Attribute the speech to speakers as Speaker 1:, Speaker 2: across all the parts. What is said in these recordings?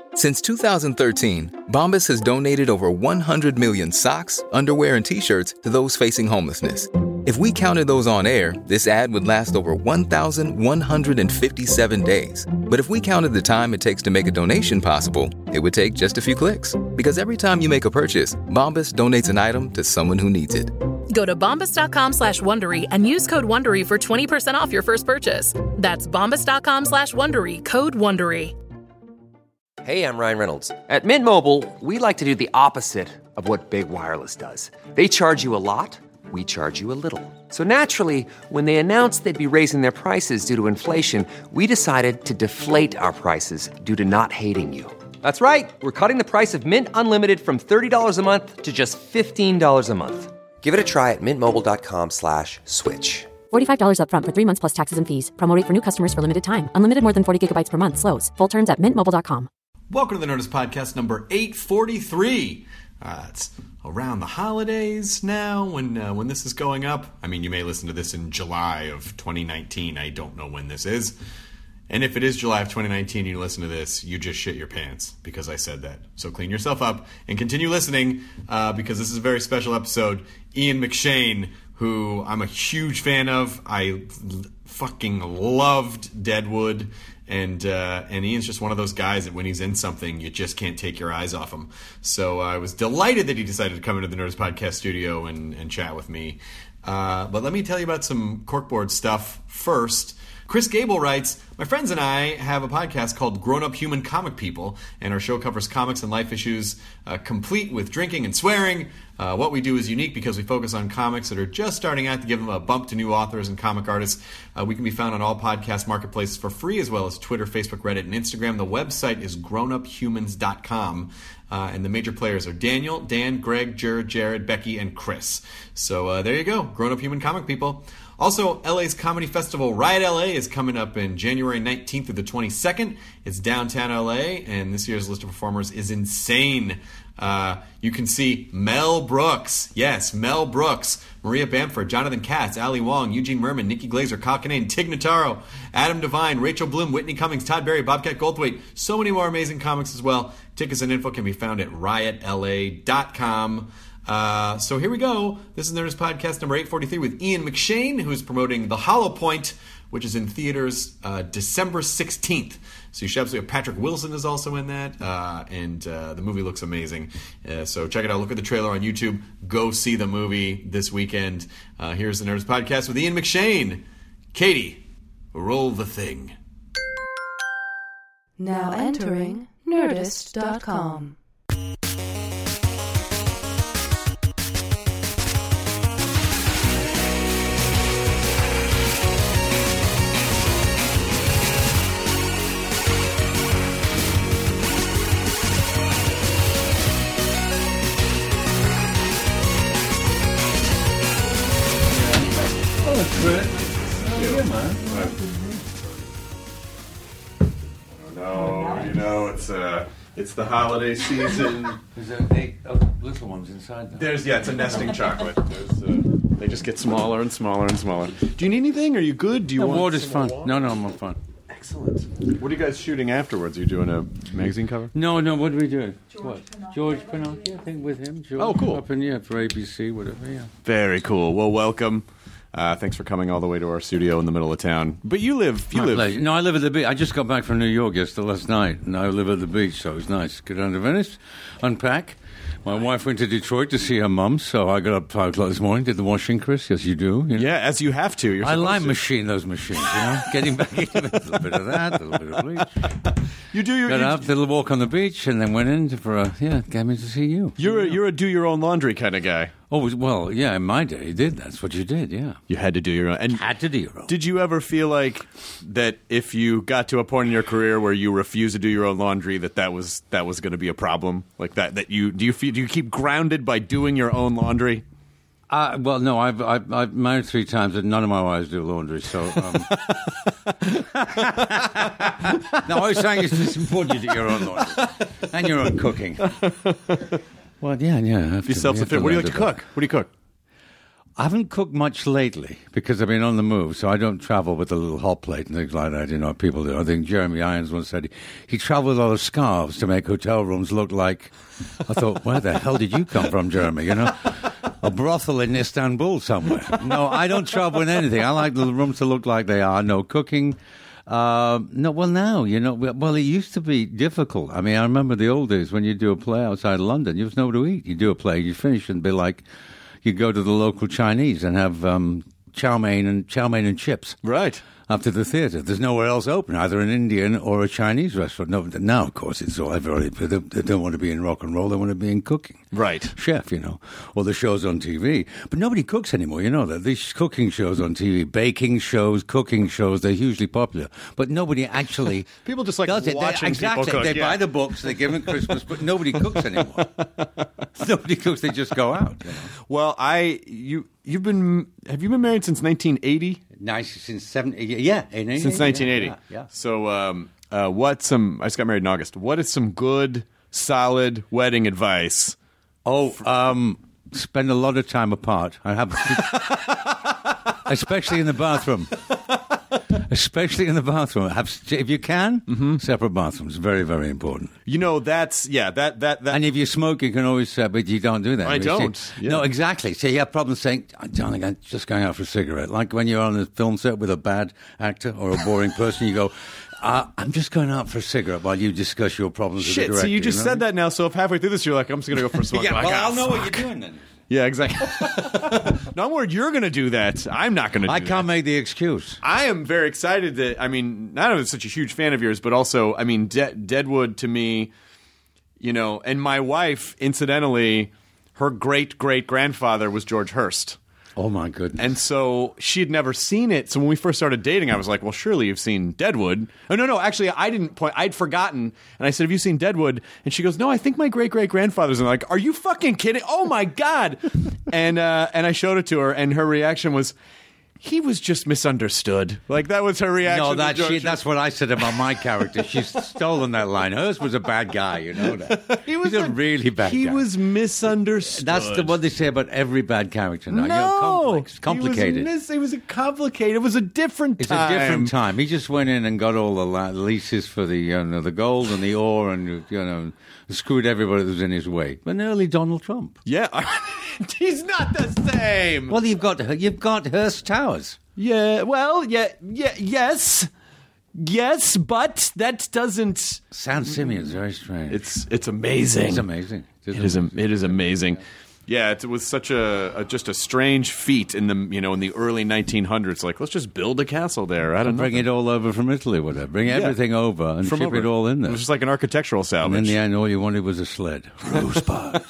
Speaker 1: Since 2013, Bombas has donated over 100 million socks, underwear, and T-shirts to those facing homelessness. If we counted those on air, this ad would last over 1,157 days. But if we counted the time it takes to make a donation possible, it would take just a few clicks. Because every time you make a purchase, Bombas donates an item to someone who needs it.
Speaker 2: Go to bombas.com/Wondery and use code WONDERY for 20% off your first purchase. That's bombas.com/Wondery, code WONDERY.
Speaker 3: Hey, I'm Ryan Reynolds. At Mint Mobile, we like to do the opposite of what Big Wireless does. They charge you a lot, we charge you a little. So naturally, when they announced they'd be raising their prices due to inflation, we decided to deflate our prices due to not hating you. That's right. We're cutting the price of Mint Unlimited from $30 a month to just $15 a month. Give it a try at mintmobile.com/switch.
Speaker 4: $45 up front for 3 months plus taxes and fees. Promo rate for new customers for limited time. Unlimited more than 40 gigabytes per month. Slows full terms at mintmobile.com.
Speaker 5: Welcome to the Nerdist Podcast number 843. It's around the holidays now when this is going up. I mean, you may listen to this in July of 2019. I don't know when this is. And if it is July of 2019 and you listen to this, you just shit your pants because I said that. So clean yourself up and continue listening because this is a very special episode. Ian McShane, who I'm a huge fan of. I fucking loved Deadwood. And Ian's just one of those guys that when he's in something, you just can't take your eyes off him. So I was delighted that he decided to come into the Nerdist Podcast studio and chat with me. But let me tell you about some corkboard stuff first. Chris Gable writes, my friends and I have a podcast called Grown Up Human Comic People, and our show covers comics and life issues complete with drinking and swearing. What we do is unique because we focus on comics that are just starting out to give them a bump to new authors and comic artists. We can be found on all podcast marketplaces for free, as well as Twitter, Facebook, Reddit, and Instagram. The website is grownuphumans.com. And the major players are Daniel, Dan, Greg, Jared, Becky, and Chris. So there you go, Grown Up Human Comic People. Also, LA's comedy festival Riot LA is coming up in January 19th through the 22nd. It's downtown LA, and this year's list of performers is insane. You can see Mel Brooks. Yes, Mel Brooks. Maria Bamford, Jonathan Katz, Ali Wong, Eugene Merman, Nikki Glazer, Kyle Kinane, Tig Notaro, Adam Devine, Rachel Bloom, Whitney Cummings, Todd Berry, Bobcat Goldthwait. So many more amazing comics as well. Tickets and info can be found at riotla.com. So here we go. This is Nerdist Podcast number 843 with Ian McShane, who is promoting The Hollow Point, which is in theaters December 16th. So you should absolutely have Patrick Wilson is also in that, and the movie looks amazing. So check it out. Look at the trailer on YouTube. Go see the movie this weekend. Here's the Nerdist Podcast with Ian McShane. Katie, roll the thing.
Speaker 6: Now entering Nerdist.com.
Speaker 5: It's the holiday season.
Speaker 7: There's 8 little ones inside there.
Speaker 5: It's a nesting chocolate. They just get smaller and smaller and smaller. Do you need anything? Are you good? Do you want
Speaker 7: water's fun. No, I'm fine.
Speaker 5: Excellent. What are you guys shooting afterwards? Are you doing a magazine cover?
Speaker 7: No, what are we doing? George Pinocchio, I think, with him. George,
Speaker 5: oh, cool.
Speaker 7: Up in, for ABC, whatever, yeah.
Speaker 5: Very cool. Well, welcome. Thanks for coming all the way to our studio in the middle of town. But you live...
Speaker 7: No, I live at the beach. I just got back from New York last night, and I live at the beach, so it was nice. Go down to Venice, unpack. My wife went to Detroit to see her mum, so I got up 5 o'clock this morning, did the washing, Chris, as you do. You know?
Speaker 5: Yeah, as you have to.
Speaker 7: I like those machines, getting back into it, a little bit of that, a little bit of bleach.
Speaker 5: You do your...
Speaker 7: Got up, did a walk on the beach, and then went in came in to see you.
Speaker 5: You're a do-your-own-laundry kind of guy.
Speaker 7: Oh, well, yeah, in my day, you did. That's what you did, yeah.
Speaker 5: You had to do your own. And
Speaker 7: had to do your own.
Speaker 5: Did you ever feel like that if you got to a point in your career where you refused to do your own laundry, that was going to be a problem? Like do you keep grounded by doing your own laundry?
Speaker 7: Well, no, I've married 3 times, and none of my wives do laundry, so... No, I was saying it's important you do your own laundry. And your own cooking. Well, yeah.
Speaker 5: Be self-sufficient. What do you like to cook? What do you cook?
Speaker 7: I haven't cooked much lately because I've been on the move, so I don't travel with a little hot plate and things like that. You know, people do. I think Jeremy Irons once said he traveled with a lot of scarves to make hotel rooms look like. I thought, where the hell did you come from, Jeremy? You know, a brothel in Istanbul somewhere. No, I don't travel with anything. I like the rooms to look like they are. No cooking. No, well, now, you know, well, it used to be difficult. I mean, I remember the old days when you do a play outside London, you was nowhere to eat. You do a play, you finish and be like, you go to the local Chinese and have chow mein and chips.
Speaker 8: Right.
Speaker 7: After the theatre. There's nowhere else open, either an Indian or a Chinese restaurant. No, now, of course, it's all everybody. They don't want to be in rock and roll. They want to be in cooking.
Speaker 8: Right.
Speaker 7: Chef, you know, or the shows on TV. But nobody cooks anymore, you know that. These cooking shows on TV, baking shows, cooking shows, they're hugely popular. But nobody actually
Speaker 8: people just like
Speaker 7: does it.
Speaker 8: watching
Speaker 7: Exactly.
Speaker 8: people cook.
Speaker 7: They buy the books, they give them Christmas, but nobody cooks anymore. Nobody cooks, they just go out. You know?
Speaker 8: Well, have you been married since 1980?
Speaker 7: Nice, since 70, yeah.
Speaker 8: Since 1980.
Speaker 7: Yeah.
Speaker 8: So, I just got married in August. What is some good, solid wedding advice?
Speaker 7: Spend a lot of time apart. I have, especially in the bathroom. Especially in the bathroom. If you can, separate bathrooms. Very, very important.
Speaker 8: You know, that.
Speaker 7: And if you smoke, you can always say, but you don't do that.
Speaker 8: I don't.
Speaker 7: No, exactly. So you have problems saying, darling, I'm just going out for a cigarette. Like when you're on a film set with a bad actor or a boring person, you go, I'm just going out for a cigarette while you discuss your problems with the director.
Speaker 8: So you just said that now, so if halfway through this you're like, I'm just going to go for a smoke.
Speaker 7: Yeah,
Speaker 8: like,
Speaker 7: I'll know what you're doing then.
Speaker 8: Yeah, exactly. No, I'm worried you're going to do that. I'm not going to do that.
Speaker 7: I can't make the excuse.
Speaker 8: I am very excited that, I mean, not only such a huge fan of yours, but also, I mean, Deadwood to me, you know, and my wife, incidentally, her great-great-grandfather was George Hearst.
Speaker 7: Oh, my goodness.
Speaker 8: And so she had never seen it. So when we first started dating, I was like, well, surely you've seen Deadwood. Oh, no, actually, I'd forgotten. And I said, have you seen Deadwood? And she goes, no, I think my great-great-grandfather's. And I'm like, are you fucking kidding? Oh, my God. And I showed it to her, and her reaction was, he was just misunderstood. Like, that was her reaction.
Speaker 7: No, that's what I said about my character. She's stolen that line. Hers was a bad guy, you know that. He's a really bad guy.
Speaker 8: He was misunderstood.
Speaker 7: That's what they say about every bad character now.
Speaker 8: No.
Speaker 7: Complicated.
Speaker 8: It was complicated. It was a different time.
Speaker 7: It's a different time. He just went in and got all the leases for the gold and the ore and, you know, screwed everybody that was in his way. An early Donald Trump.
Speaker 8: Yeah. He's not the same.
Speaker 7: Well, you've got Hearst Towers.
Speaker 8: Yeah, well, yes, but that doesn't.
Speaker 7: San Simeon's very strange.
Speaker 8: It's amazing.
Speaker 7: It's amazing.
Speaker 8: It is amazing. Yeah, it was such just a strange feat in the early 1900s. Like, let's just build a castle there. I don't know.
Speaker 7: Bring it all over from Italy, whatever. Bring everything over and ship it all in there.
Speaker 8: It was just like an architectural salvage.
Speaker 7: And in the end, all you wanted was a sled. Rosebud.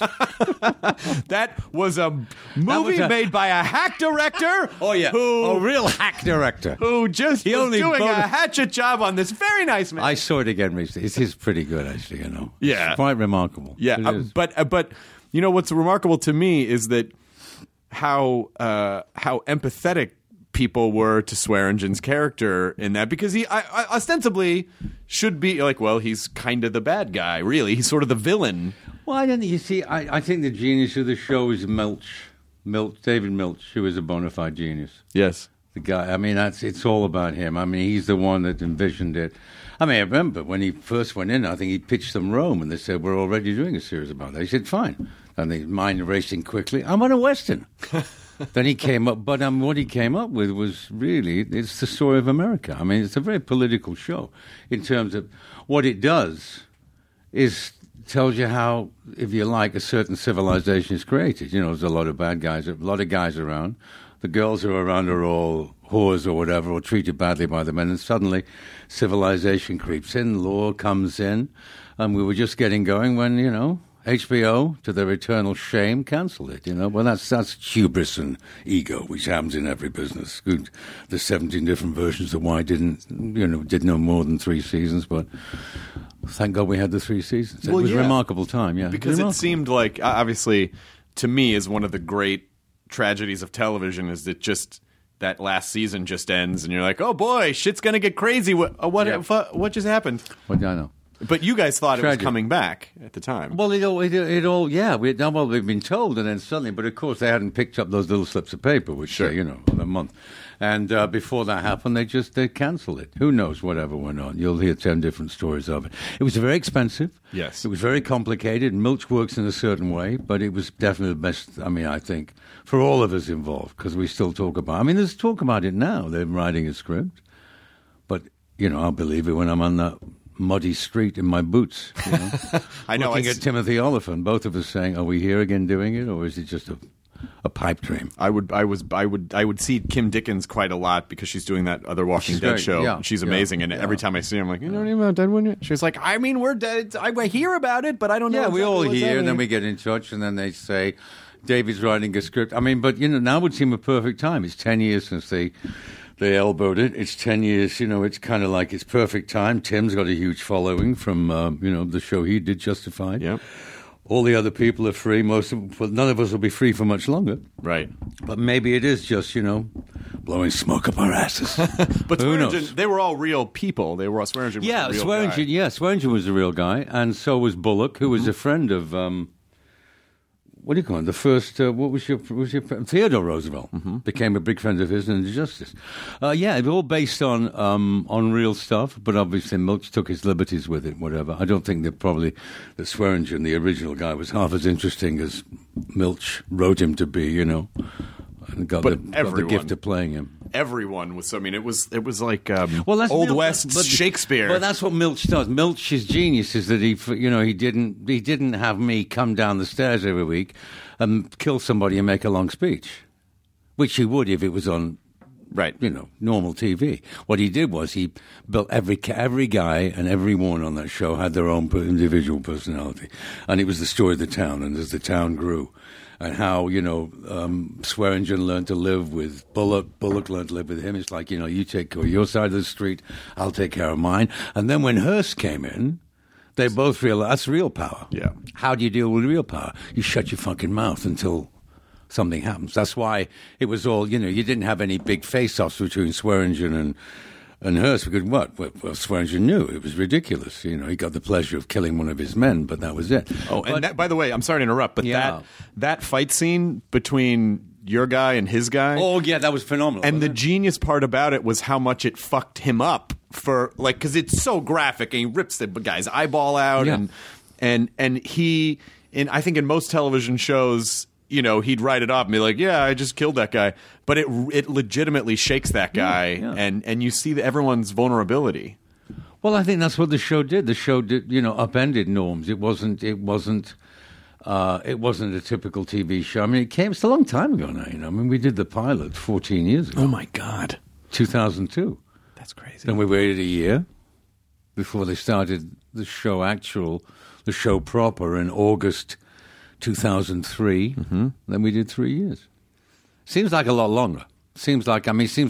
Speaker 8: That was a movie made by a hack director.
Speaker 7: Oh yeah, a real hack director
Speaker 8: who just was doing a hatchet job on this very nice man.
Speaker 7: I saw it again recently. It is pretty good, actually. You know,
Speaker 8: yeah,
Speaker 7: it's quite remarkable.
Speaker 8: Yeah, but you know what's remarkable to me is that how empathetic people were to Swearengen's character in that, because he ostensibly should be like, well, he's kind of the bad guy, really. He's sort of the villain.
Speaker 7: Well, I don't think, you see, I think the genius of the show is David Milch, who is a bona fide genius.
Speaker 8: Yes.
Speaker 7: The guy, I mean, it's all about him. I mean, he's the one that envisioned it. I mean, I remember when he first went in, I think he pitched them Rome, and they said, we're already doing a series about that. He said, fine. And his mind racing quickly. I'm on a Western. Then he came up, but what he came up with was really, it's the story of America. I mean, it's a very political show in terms of what it does is tells you how, if you like, a certain civilization is created. You know, there's a lot of bad guys, a lot of guys around. The girls who are around are all whores or whatever, or treated badly by the men, and suddenly civilization creeps in, law comes in, and we were just getting going when, you know, HBO, to their eternal shame, cancelled it, you know. Well, that's hubris and ego, which happens in every business. Good. There's 17 different versions of why did no more than 3 seasons, but thank God we had the 3 seasons. It was a remarkable time, yeah.
Speaker 8: Because it seemed like, obviously, to me, is one of the great tragedies of television is that just that last season just ends, and you're like, oh boy, shit's gonna get crazy. What just happened?
Speaker 7: What do I know?
Speaker 8: But you guys thought it
Speaker 7: Tragic.
Speaker 8: was coming back at the time.
Speaker 7: Well, we've been told, and then suddenly, but of course they hadn't picked up those little slips of paper, which say, a month. And before that happened, they cancelled it. Who knows whatever went on? You'll hear 10 different stories of it. It was very expensive.
Speaker 8: Yes.
Speaker 7: It was very complicated. Milch works in a certain way, but it was definitely the best, I think, for all of us involved, because we still talk about it. There's talk about it now. They're writing a script. But, I'll believe it when I'm on that muddy street in my boots.
Speaker 8: I know.
Speaker 7: Looking at Timothy Oliphant, both of us saying, are we here again doing it, or is it just a pipe dream?
Speaker 8: I would see Kim Dickens quite a lot because she's doing that other Walking
Speaker 7: She's
Speaker 8: Dead
Speaker 7: great,
Speaker 8: show.
Speaker 7: yeah,
Speaker 8: She's
Speaker 7: yeah,
Speaker 8: amazing, and
Speaker 7: yeah.
Speaker 8: every time I see her, I'm like, you know anything about Deadwood yet? She's like, we're dead. I hear about it, but I don't know.
Speaker 7: Yeah, we
Speaker 8: exactly
Speaker 7: all
Speaker 8: what's
Speaker 7: hear, and then
Speaker 8: happening.
Speaker 7: we get in touch, and then they say, David's writing a script. But now would seem a perfect time. It's 10 years since they elbowed it. It's 10 years, it's kind of like it's perfect time. Tim's got a huge following from, the show he did, Justified.
Speaker 8: Yep.
Speaker 7: All the other people are free. None of us will be free for much longer.
Speaker 8: Right.
Speaker 7: But maybe it is just, blowing smoke up our asses.
Speaker 8: But
Speaker 7: Who knows?
Speaker 8: Swearingen, they were all real people. Swearingen was a real guy.
Speaker 7: Swearingen was a real guy, and so was Bullock, who was a friend of what do you call it? The first what was your Theodore Roosevelt became a big friend of his and Justice. It all based on real stuff, but obviously Milch took his liberties with it. Whatever. I don't think that Swearingen, the original guy, was half as interesting as Milch wrote him to be. And got the gift of playing him.
Speaker 8: Everyone was. It was like
Speaker 7: that's
Speaker 8: Old
Speaker 7: Milch,
Speaker 8: West Shakespeare.
Speaker 7: But that's what Milch does. Milch's genius is that he didn't have me come down the stairs every week and kill somebody and make a long speech, which he would if it was on,
Speaker 8: right,
Speaker 7: normal TV. What he did was he built every guy and every woman on that show had their own individual personality, and it was the story of the town. And as the town grew. And how, Swearingen learned to live with Bullock. Bullock learned to live with him. It's like, you take care of your side of the street, I'll take care of mine. And then when Hearst came in, they both realized that's real power.
Speaker 8: Yeah.
Speaker 7: How do you deal with real power? You shut your fucking mouth until something happens. That's why it was all, you didn't have any big face-offs between Swearingen and Hearst, because well, Swearingen knew it was ridiculous. He got the pleasure of killing one of his men, but that was it.
Speaker 8: Oh, and that, by the way, I'm sorry to interrupt, but that fight scene between your guy and his guy.
Speaker 7: Oh, yeah, that was phenomenal.
Speaker 8: And the genius part about it was how much it fucked him up because it's so graphic, and he rips the guy's eyeball out, and he, I think in most television shows, he'd write it up and be like, yeah, I just killed that guy. But it legitimately shakes that guy, and you see everyone's vulnerability.
Speaker 7: Well, I think that's what the show did. The show did, upended norms. It wasn't a typical TV show. It's a long time ago now, we did the pilot 14 years ago.
Speaker 8: Oh, my God.
Speaker 7: 2002.
Speaker 8: That's crazy.
Speaker 7: Then we waited a year before they started the show proper in August 2003. Mm-hmm. Then we did 3 years. Seems like a lot longer. It seems like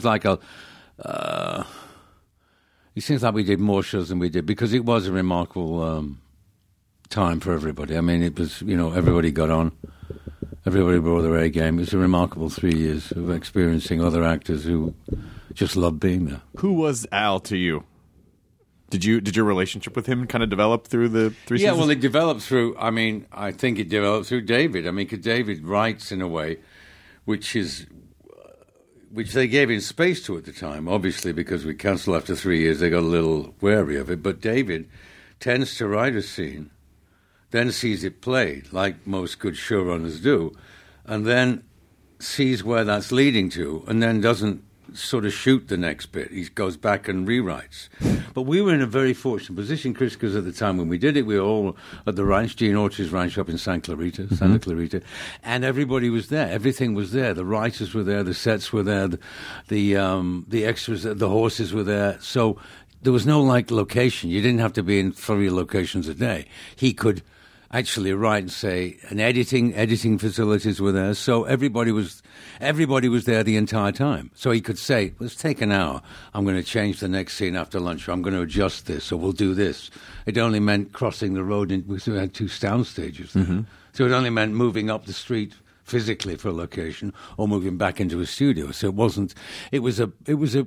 Speaker 7: we did more shows than we did, because it was a remarkable time for everybody. It was, everybody got on. Everybody brought their A game. It was a remarkable 3 years of experiencing other actors who just loved being there.
Speaker 8: Who was Al to you? Did your relationship with him kind of develop through the 3 seasons?
Speaker 7: Yeah, well, it developed through, I think it developed through David. Because David writes in a way which they gave him space to at the time, obviously, because we cancelled after 3 years, they got a little wary of it. But David tends to write a scene, then sees it played, like most good showrunners do, and then sees where that's leading to, and then doesn't sort of shoot the next bit. He goes back and rewrites. But we were in a very fortunate position, Chris, because at the time when we did it, we were all at the ranch, Gene Orchard's ranch up in Santa Clarita, and everybody was there. Everything was there. The writers were there, the sets were there, the extras, the horses were there. So there was no location. You didn't have to be in 3 locations a day. He could actually write and say, and editing facilities were there, so everybody was there the entire time. So he could say, let's take an hour, I'm going to change the next scene after lunch, or I'm going to adjust this, or we'll do this. It only meant crossing the road, because we had 2 sound stages there. Mm-hmm. So it only meant moving up the street physically for a location or moving back into a studio. So it wasn't. It was a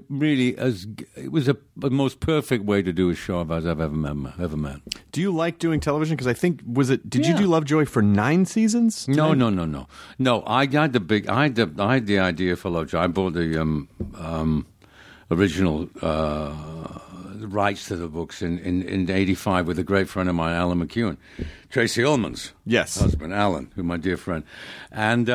Speaker 7: most perfect way to do a show as I've ever met.
Speaker 8: Do you like doing television? Because I think did you do Lovejoy for 9 seasons?
Speaker 7: No. I had the idea for Lovejoy. I bought the original rights to the books in 85 with a great friend of mine, Alan McEwen, Tracy Ullman's husband, Alan, who's my dear friend. And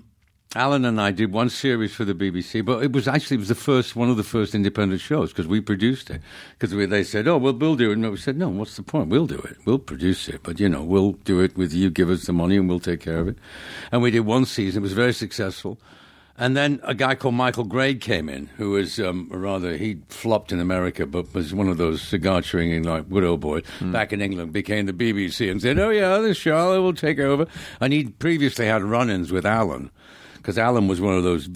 Speaker 7: Alan and I did one series for the BBC, but it was one of the first independent shows because we produced it. Because they said, "Oh, we'll do it," and we said, "No, what's the point? We'll do it. We'll produce it, but we'll do it with you. Give us the money, and we'll take care of it." And we did one season. It was very successful. And then a guy called Michael Grade came in, who was he flopped in America, but was one of those cigar-chewing, like, widow boys back in England, became the BBC and said, "Oh, yeah, this Charlotte will take over." And he'd previously had run-ins with Alan, because Alan was one of those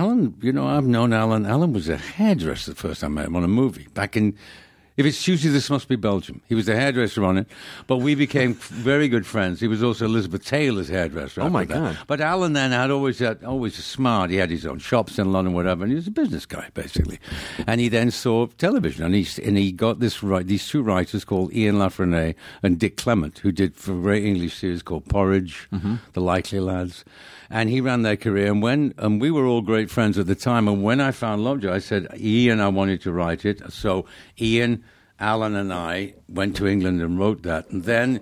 Speaker 7: I've known Alan. Alan was a hairdresser the first time I met him on a movie, back in... If it's Tuesday, this must be Belgium. He was the hairdresser on it, but we became very good friends. He was also Elizabeth Taylor's hairdresser.
Speaker 8: Oh, my God.
Speaker 7: But Alan then had always smart. He had his own shops in London, whatever, and he was a business guy, basically. And he then saw television, and he got these two writers called Ian Lafreniere and Dick Clement, who did for a great English series called Porridge, The Likely Lads. And he ran their career, and we were all great friends at the time. And when I found Lovejoy, I said, Ian, I wanted to write it. So Ian, Alan, and I went to England and wrote that. And then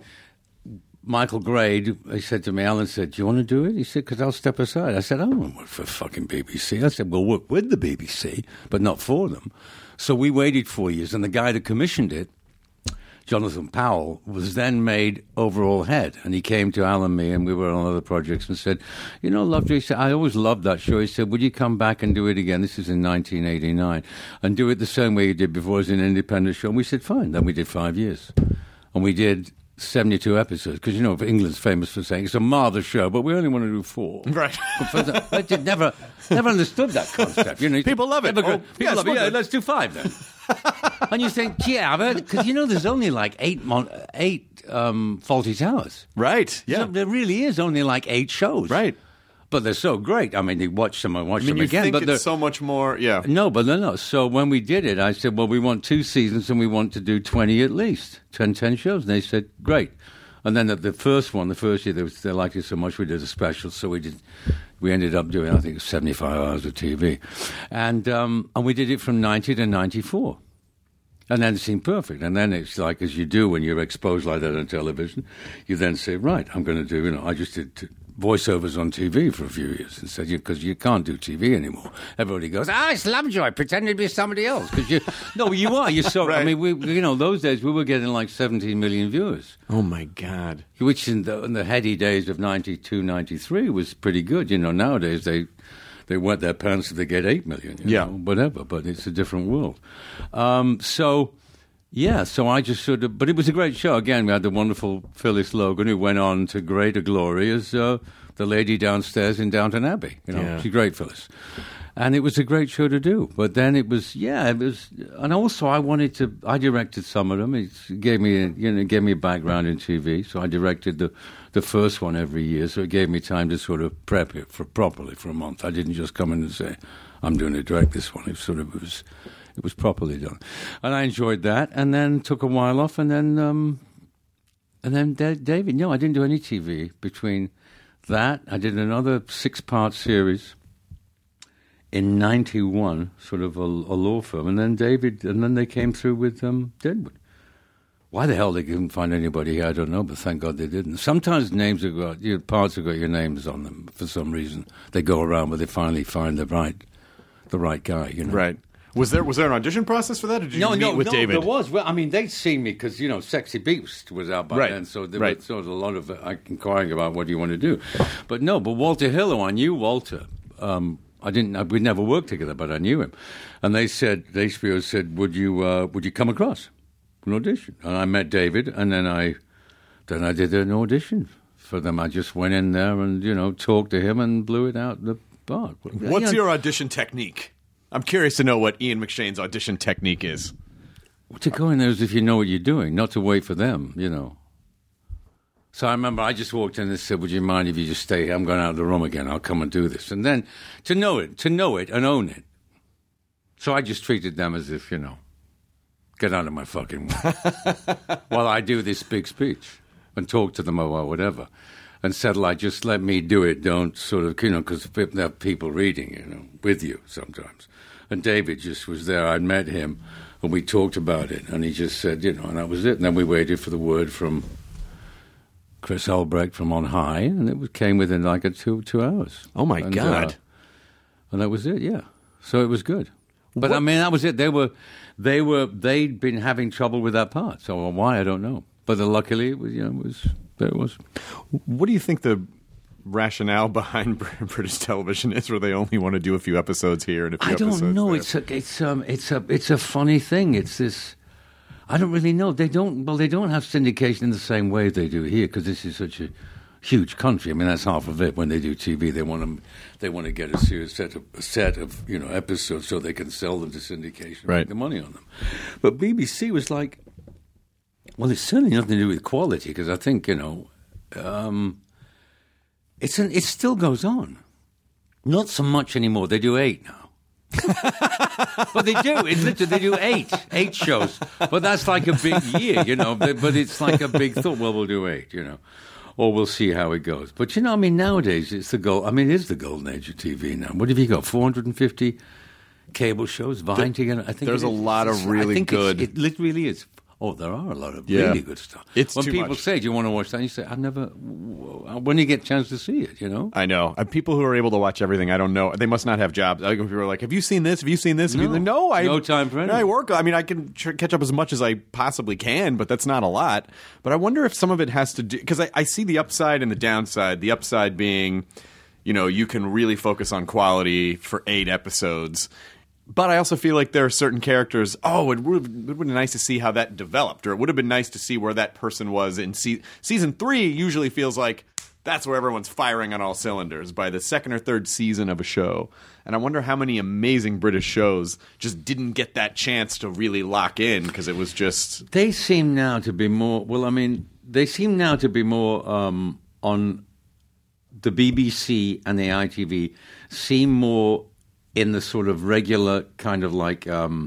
Speaker 7: Michael Grade, he said to me, Alan said, "Do you want to do it?" He said, "Because I'll step aside." I said, "I don't want to work for fucking BBC." I said, "We'll work with the BBC, but not for them." So we waited 4 years, and the guy that commissioned it, Jonathan Powell, was then made overall head, and he came to Alan and me, and we were on other projects, and said, Lovejoy, he said, "I always loved that show." He said, "Would you come back and do it again?" This is in 1989, and do it the same way you did before as an independent show. And we said, fine. Then we did 5 years, and we did 72 episodes, because, England's famous for saying it's a marvellous show, but we only want to do 4.
Speaker 8: Right.
Speaker 7: I just never understood that concept.
Speaker 8: People love it.
Speaker 7: People love it. Yeah, let's do 5 then. And you think, because there's only like 8 Faulty Towers.
Speaker 8: Right, yeah.
Speaker 7: So there really is only like 8 shows.
Speaker 8: Right.
Speaker 7: But they're so great. I mean, you watch them and watch them
Speaker 8: you
Speaker 7: again.
Speaker 8: Think
Speaker 7: but
Speaker 8: it's so much more, yeah.
Speaker 7: No. So when we did it, I said, well, we want 2 seasons and we want to do 20 at least, 10 shows. And they said, great. And then the first year, they liked it so much, we did a special. So we ended up doing, I think, 75 hours of TV. And we did it from 90 to 94. And then it seemed perfect. And then it's like, as you do when you're exposed like that on television, you then say, right, I'm going to do, I just did voiceovers on TV for a few years and said, because you can't do TV anymore. Everybody goes, it's Lovejoy, pretend to be somebody else. No, you are. You're so, right. I mean, those days we were getting like 17 million viewers.
Speaker 8: Oh, my God.
Speaker 7: Which in the heady days of 92, 93 was pretty good. Nowadays they wet their pants if they get 8 million, whatever, but it's a different world. So I just but it was a great show. Again, we had the wonderful Phyllis Logan, who went on to greater glory as the lady downstairs in Downton Abbey. She's great, Phyllis. And it was a great show to do. But then it was, and also I directed some of them. It gave me a background in TV. So I directed the first one every year. So it gave me time to sort of prep it properly for a month. I didn't just come in and say, I'm going to direct this one. It was properly done. And I enjoyed that. And then took a while off. And then David, no, I didn't do any TV between that. I did another 6-part series in 91, sort of a law firm, and then they came through with Deadwood. Why the hell they couldn't find anybody here, I don't know, but thank God they didn't. Sometimes names have got, parts have got your names on them for some reason. They go around, but they finally find the right guy,
Speaker 8: Right. Was there an audition process for that, or did you meet with David?
Speaker 7: No, there was. Well, I mean, they'd seen me because, Sexy Beast was out by then, so there was sort of a lot of inquiring about what do you want to do. But Walter Hill, who I knew Walter, we'd never worked together, but I knew him. And HBO said, would you come across an audition? And I met David, and then I did an audition for them. I just went in there and, talked to him and blew it out the park.
Speaker 8: What's your audition technique? I'm curious to know what Ian McShane's audition technique is.
Speaker 7: To go in there as if you know what you're doing, not to wait for them, So I remember I just walked in and said, would you mind if you just stay here? I'm going out of the room again. I'll come and do this. And then to know it and own it. So I just treated them as if, get out of my fucking way. While I do this big speech and talk to them about whatever. And said, like, just let me do it. Don't sort of, because there are people reading, with you sometimes. And David just was there. I'd met him, and we talked about it. And he just said, and that was it. And then we waited for the word from Chris Albrecht from On High, and it came within like 2 hours.
Speaker 8: Oh, my God.
Speaker 7: And that was it, yeah. So it was good. But, I mean, that was it. They'd been having trouble with that part. So why, I don't know. But luckily, it was, there it was.
Speaker 8: What do you think the rationale behind British television is, where they only want to do a few episodes here and a few episodes there?
Speaker 7: I don't know. It's a funny thing. It's this. I don't really know. They don't have syndication in the same way they do here, because this is such a huge country. I mean, that's half of it. When they do TV, they want to get a serious set of episodes so they can sell them to syndication, and make the money on them. But BBC was like, well, it's certainly nothing to do with quality, because I think it still goes on. Not so much anymore. They do 8 now. But they do. It's literally, they do 8 shows. But that's like a big year, But it's like a big thought. Well, we'll do 8, or we'll see how it goes. But nowadays it's it is the golden age of TV now. What have you got? 450 cable shows vying together. I think
Speaker 8: there's a lot of really good.
Speaker 7: It literally is. Oh, there are a lot of really good stuff. When people say, do you want to watch that? You say, I've never... When do you get a chance to see it,
Speaker 8: I know. People who are able to watch everything, I don't know. They must not have jobs. People are like, have you seen this? Have you seen this?
Speaker 7: No,
Speaker 8: like,
Speaker 7: no time for anything.
Speaker 8: I work. I mean, I can catch up as much as I possibly can, but that's not a lot. But I wonder if some of it has to do... Because I see the upside and the downside. The upside being, you can really focus on quality for 8 episodes. But I also feel like there are certain characters, it would have been nice to see how that developed, or it would have been nice to see where that person was in season 3. Usually feels like that's where everyone's firing on all cylinders by the 2nd or 3rd season of a show. And I wonder how many amazing British shows just didn't get that chance to really lock in, because it was just...
Speaker 7: They seem now to be more... Well, I mean, they seem now to be more on the BBC and the ITV seem more... in the sort of regular kind of like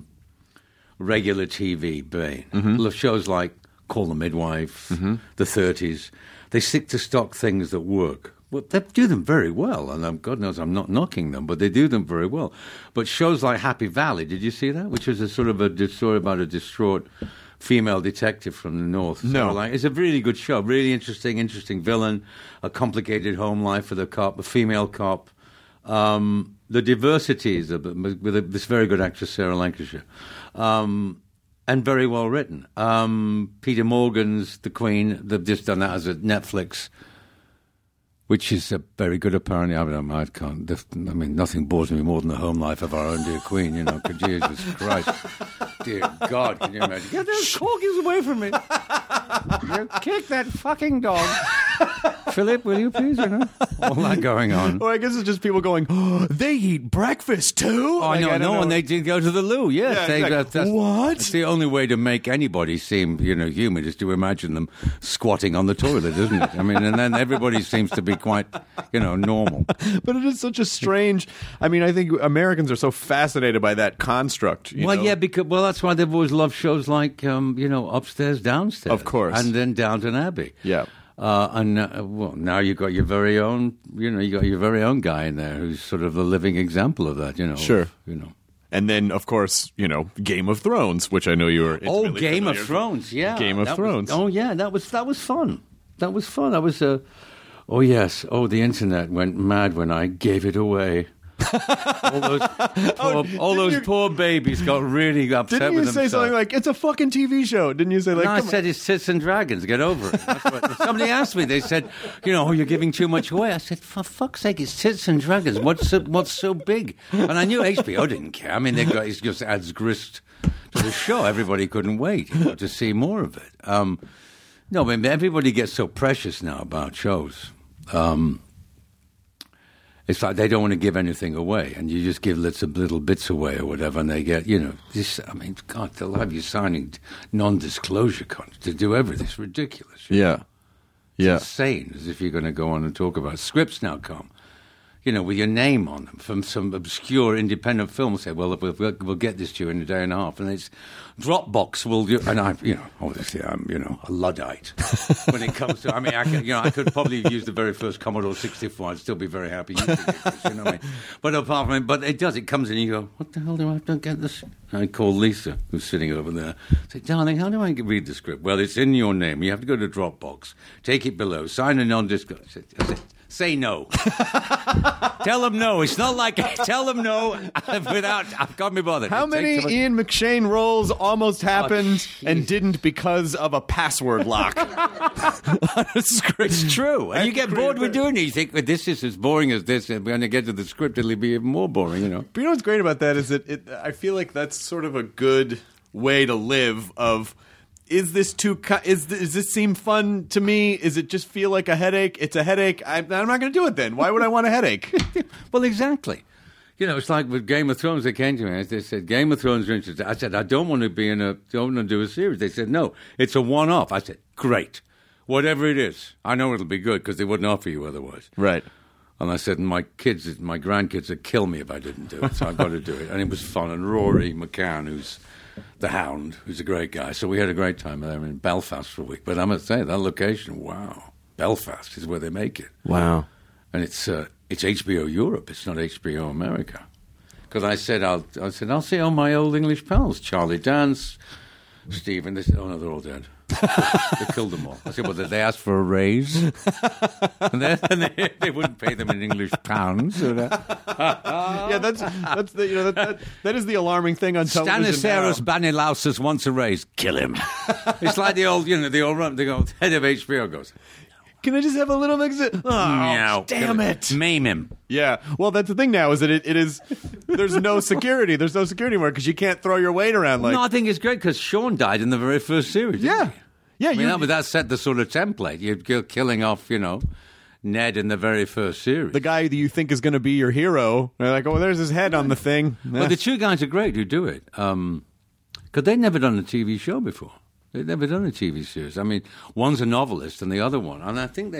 Speaker 7: regular TV vein. Mm-hmm. Shows like Call the Midwife, The 30s, they stick to stock things that work. Well, they do them very well, and God knows I'm not knocking them, but they do them very well. But shows like Happy Valley, did you see that? Which is a sort of a story about a distraught female detective from the north.
Speaker 8: No.
Speaker 7: It's a really good show, really interesting villain, a complicated home life with a female cop. The diversities with this very good actress, Sarah Lancashire, and very well written. Peter Morgan's The Queen, they've just done that as a Netflix, which is very good apparently. I mean, nothing bores me more than the home life of our own dear Queen, Jesus Christ. Dear God, can you imagine? Get those corgis away from me. You kick that fucking dog. Philip, will you please? All that going on.
Speaker 8: Well, I guess it's just people going, they eat breakfast too?
Speaker 7: Oh, no, and they did go to the loo, yes.
Speaker 8: Yeah, exactly. What?
Speaker 7: It's the only way to make anybody seem, human is to imagine them squatting on the toilet, isn't it? I mean, and then everybody seems to be quite, normal.
Speaker 8: But it is such a strange... I mean, I think Americans are so fascinated by that construct.
Speaker 7: Yeah, that's why they've always loved shows like, Upstairs, Downstairs.
Speaker 8: Of course.
Speaker 7: And then Downton Abbey.
Speaker 8: Yeah.
Speaker 7: Now you've got your very own, you got your very own guy in there who's sort of the living example of that,
Speaker 8: Sure. And then, of course, Game of Thrones, which I know you were intimately
Speaker 7: familiar. Game of Thrones, yeah.
Speaker 8: Game of Thrones.
Speaker 7: That was fun. That was fun. That was oh yes. Oh, the internet went mad when I gave it away. all those poor babies got really upset with themselves.
Speaker 8: Didn't you say something like, it's a fucking TV show? Didn't you say like...
Speaker 7: No, I said it's Tits and Dragons, get over it. That's what, somebody asked me, they said, you're giving too much away. I said, for fuck's sake, it's Tits and Dragons. What's so big? And I knew HBO didn't care. I mean, it just adds grist to the show. Everybody couldn't wait to see more of it. No, I mean, everybody gets so precious now about shows. It's like they don't want to give anything away, and you just give little bits away or whatever, and they get, this. I mean, God, they'll have you signing non-disclosure contracts to do everything. It's ridiculous.
Speaker 8: Yeah.
Speaker 7: insane, as if you're going to go on and talk about it. Scripts now come, with your name on them from some obscure independent film. Say, well, we'll get this to you in a day and a half, and it's Dropbox will do. And obviously I'm, a Luddite when it comes to. I mean, I could probably use the very first Commodore 64. I'd still be very happy using it. You know what I mean? But apart from it, it comes in, and you go, what the hell do I have to get this? I call Lisa, who's sitting over there. I say, darling, how do I read the script? Well, it's in your name. You have to go to Dropbox, take it below, sign a non-disclosure. Say no. Tell them no. It's not like tell them no without. I've got me bothered.
Speaker 8: How many Ian McShane roles almost happened and didn't because of a password lock?
Speaker 7: It's true. And you get bored with doing it. You think, well, this is as boring as this. And when I get to the script, it'll be even more boring,
Speaker 8: But you know what's great about that is that I feel like that's sort of a good way to live of... Is this does this seem fun to me? Is it just feel like a headache? It's a headache. I'm not going to do it then. Why would I want a headache?
Speaker 7: Well, exactly. It's like with Game of Thrones. They came to me. They said, Game of Thrones are interested. I said, I don't want to don't want to do a series. They said, no, it's a one-off. I said, great. Whatever it is. I know it'll be good because they wouldn't offer you otherwise.
Speaker 8: Right.
Speaker 7: And I said, my grandkids would kill me if I didn't do it. So I've got to do it. And it was fun. And Rory McCann, who's the Hound, who's a great guy. So we had a great time there in Belfast for a week. But I must say, that location, wow. Belfast is where they make it.
Speaker 8: Wow.
Speaker 7: And it's HBO Europe. It's not HBO America. Because I said, I'll see all my old English pals. Charlie Dance, Stephen. They said, oh, no, they're all dead. They killed them all. I said, well, did they ask for a raise? and they wouldn't pay them in English pounds.
Speaker 8: Yeah, that's that is the alarming thing on television.
Speaker 7: Stanislaus Banilauskas wants a raise. Kill him. It's like the old head of HBO goes,
Speaker 8: can I just have a little mix of... Oh, damn it.
Speaker 7: Maim him.
Speaker 8: Yeah. Well, that's the thing now is that it is... There's no security. There's no security anymore because you can't throw your weight around like...
Speaker 7: No, I think it's great because Sean died in the very first series.
Speaker 8: Yeah. Yeah.
Speaker 7: That set the sort of template. You're killing off, Ned in the very first series.
Speaker 8: The guy that you think is going to be your hero. They're like, oh, there's his head on the thing.
Speaker 7: Well, the two guys are great who do it. Because they'd never done a TV show before. They'd never done a TV series. I mean, one's a novelist and the other one. And I think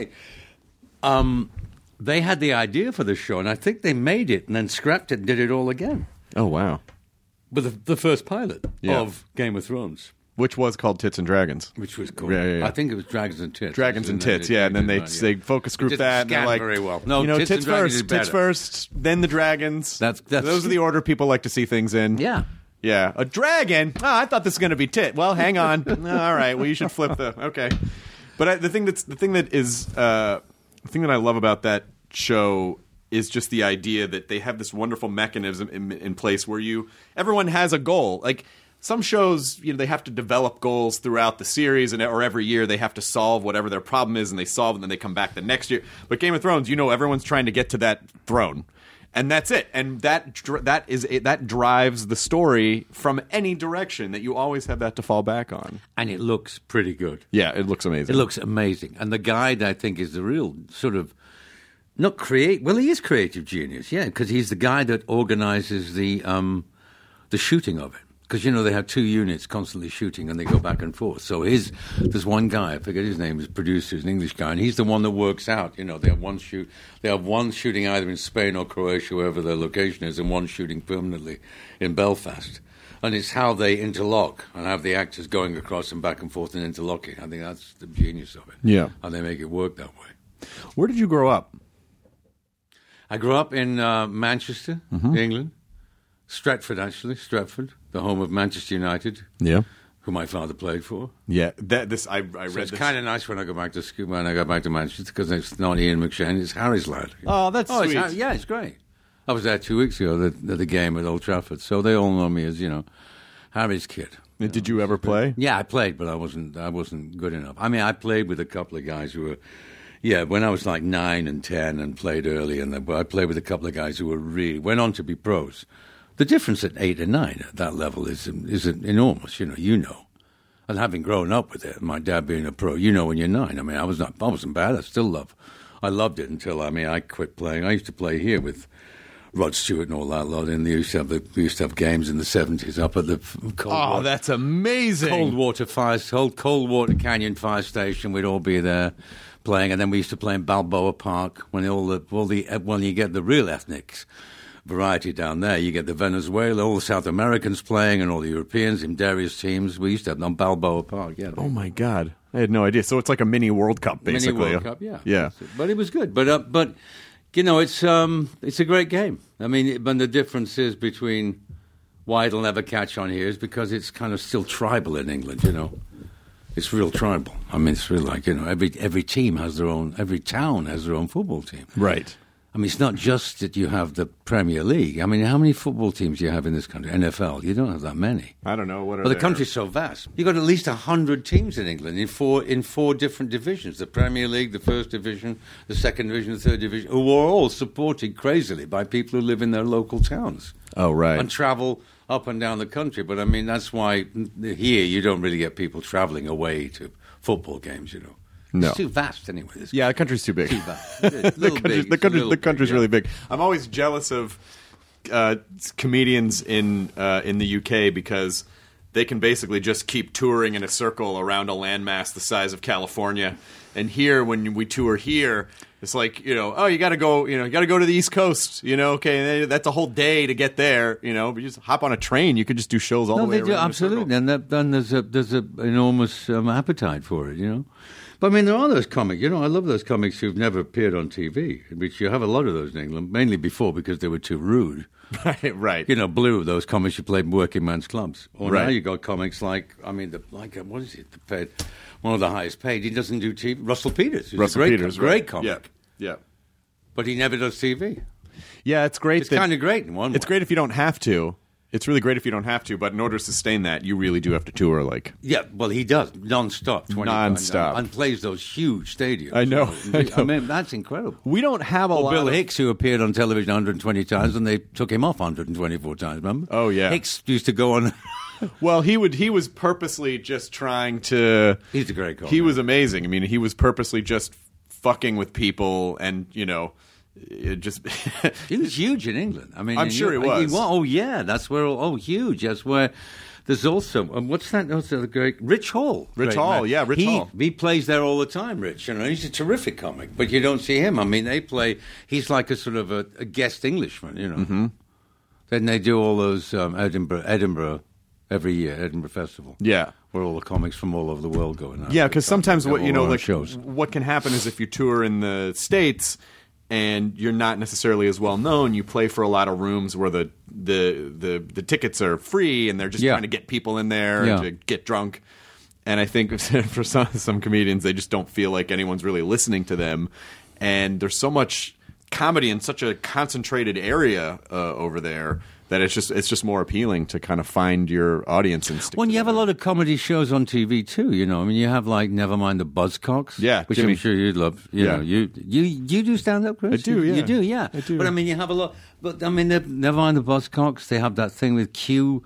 Speaker 7: they had the idea for the show, and I think they made it and then scrapped it and did it all again.
Speaker 8: Oh, wow.
Speaker 7: But the first pilot of Game of Thrones.
Speaker 8: Which was called Tits and Dragons.
Speaker 7: Which was cool.
Speaker 8: Yeah.
Speaker 7: I think it was Dragons and Tits.
Speaker 8: Dragons and Tits, yeah. And then they focus group that. And they're like,
Speaker 7: very well. No,
Speaker 8: Tits first, then the Dragons. Those are the order people like to see things in.
Speaker 7: Yeah.
Speaker 8: Yeah, a dragon. Oh, I thought this was going to be tit. Well, hang on. All right. Well, you should flip the. Okay, but the thing that I love about that show is just the idea that they have this wonderful mechanism in place where everyone has a goal. Like some shows, they have to develop goals throughout the series or every year they have to solve whatever their problem is, and they solve, and then they come back the next year. But Game of Thrones, everyone's trying to get to that throne. And that's it. And that drives the story from any direction, that you always have that to fall back on.
Speaker 7: And it looks pretty good.
Speaker 8: Yeah, it looks amazing.
Speaker 7: It looks amazing. And the guy, I think, is the real sort of, not create. Well, he is creative genius, yeah, because he's the guy that organizes the shooting of it. Because, they have two units constantly shooting and they go back and forth. So there's one guy, I forget his name, is producer, he's an English guy, and he's the one that works out. They have one shooting either in Spain or Croatia, wherever their location is, and one shooting permanently in Belfast. And it's how they interlock and have the actors going across and back and forth and interlocking. I think that's the genius of it.
Speaker 8: Yeah.
Speaker 7: How they make it work that way.
Speaker 8: Where did you grow up?
Speaker 7: I grew up in Manchester, England. Stratford, the home of Manchester United.
Speaker 8: Yeah.
Speaker 7: Who my father played for.
Speaker 8: Yeah. I read this.
Speaker 7: It's kind of nice when I go back to school, when I go back to Manchester, because it's not Ian McShane, it's Harry's lad.
Speaker 8: Oh, that's sweet.
Speaker 7: It's great. I was there 2 weeks ago at the game at Old Trafford, so they all know me as, Harry's kid.
Speaker 8: Did you ever play?
Speaker 7: Yeah, I played, but I wasn't good enough. I mean, I played with a couple of guys who were... Yeah, when I was like 9 and 10 and played early, I played with a couple of guys who went on to be pros. The difference at 8 and 9 at that level is enormous, And having grown up with it, my dad being a pro, when you're 9. I mean, I wasn't bad. I loved it until, I quit playing. I used to play here with Rod Stewart and all that lot. And we used to have games in the 70s up at the Coldwater.
Speaker 8: that's amazing.
Speaker 7: Coldwater Canyon Fire Station. We'd all be there playing, and then we used to play in Balboa Park when when you get the real ethnics variety down there. You get the Venezuela, all the South Americans playing, and all the Europeans in various teams. We used to have them on Balboa Park. Yeah.
Speaker 8: Oh my God, I had no idea. So it's like a mini World Cup, basically.
Speaker 7: Mini World Cup, yeah.
Speaker 8: Yeah.
Speaker 7: But it was good. But you know, it's a great game. I mean, but the difference is between why it'll never catch on here is because it's kind of still tribal in England. You know. It's real tribal. I mean, it's real like, you know, every team has their own, every town has their own football team.
Speaker 8: Right.
Speaker 7: I mean, it's not just that you have the Premier League. I mean, how many football teams do you have in this country? NFL, you don't have that many.
Speaker 8: I don't know.
Speaker 7: But the country's so vast. You've got at least 100 teams in England in four different divisions. The Premier League, the First Division, the Second Division, the Third Division, who are all supported crazily by people who live in their local towns.
Speaker 8: Oh, right.
Speaker 7: And travel up and down the country. But, I mean, that's why here you don't really get people traveling away to football games, you know.
Speaker 8: No.
Speaker 7: It's too vast anyway.
Speaker 8: Yeah, the country's too big.
Speaker 7: Too vast. The
Speaker 8: country's really big. I'm always jealous of comedians in the UK because they can basically just keep touring in a circle around a landmass the size of California. And here, when we tour here, it's like, you know, you got to go to the East Coast, you know, okay, that's a whole day to get there, you know, but you just hop on a train, you could just do shows all the way around.
Speaker 7: Absolutely, and there's an enormous appetite for it, you know. But I mean, there are those comics, you know, I love those comics who've never appeared on TV, which you have a lot of those in England, mainly before because they were too rude.
Speaker 8: Right.
Speaker 7: You know, Blue, those comics you played in working man's clubs. Or
Speaker 8: right.
Speaker 7: Now you got comics like, I mean, what is it? One of the highest paid. He doesn't do TV. Russell Peters. Great comic.
Speaker 8: Yeah.
Speaker 7: But he never does TV.
Speaker 8: Yeah, it's great.
Speaker 7: It's kind of great in one way.
Speaker 8: It's great if you don't have to. It's really great if you don't have to, but in order to sustain that, you really do have to tour, like...
Speaker 7: Yeah, well, he does, non-stop.
Speaker 8: Non-stop.
Speaker 7: And plays those huge stadiums.
Speaker 8: I know.
Speaker 7: I mean, that's incredible.
Speaker 8: We don't have a lot
Speaker 7: Bill Hicks, who appeared on television 120 times, and they took him off 124 times, remember?
Speaker 8: Oh, yeah.
Speaker 7: Hicks used to go on...
Speaker 8: Well, he was purposely just trying to...
Speaker 7: He's a great comic.
Speaker 8: He was amazing. I mean, he was purposely just fucking with people and, you know... It just
Speaker 7: he was huge in England. I mean,
Speaker 8: I'm sure he was.
Speaker 7: Oh yeah, that's where. Oh, huge. That's where. There's also what's that? Also the great Rich Hall.
Speaker 8: Rich Hall.
Speaker 7: He plays there all the time. Rich, you know, he's a terrific comic, but you don't see him. I mean, they play. He's like a sort of a guest Englishman, you know. Mm-hmm. Then they do all those Edinburgh every year, Edinburgh Festival.
Speaker 8: Yeah.
Speaker 7: Where all the comics from all over the world go.
Speaker 8: Yeah, because sometimes
Speaker 7: shows.
Speaker 8: What can happen is if you tour in the States. And you're not necessarily as well known. You play for a lot of rooms where the tickets are free, and they're just trying to get people in there to get drunk. And I think for some comedians, they just don't feel like anyone's really listening to them. And there's so much comedy in such a concentrated area over there that it's just more appealing to kind of find your audience and stick.
Speaker 7: Well, you have a lot of comedy shows on TV too. You know, I mean, you have like Nevermind the Buzzcocks, which
Speaker 8: Jimmy.
Speaker 7: I'm sure you'd love. You know, you do stand up, Chris?
Speaker 8: I do, yeah.
Speaker 7: You do, yeah.
Speaker 8: I do.
Speaker 7: But I mean, you have a lot. But I mean, Nevermind the Buzzcocks. They have that thing with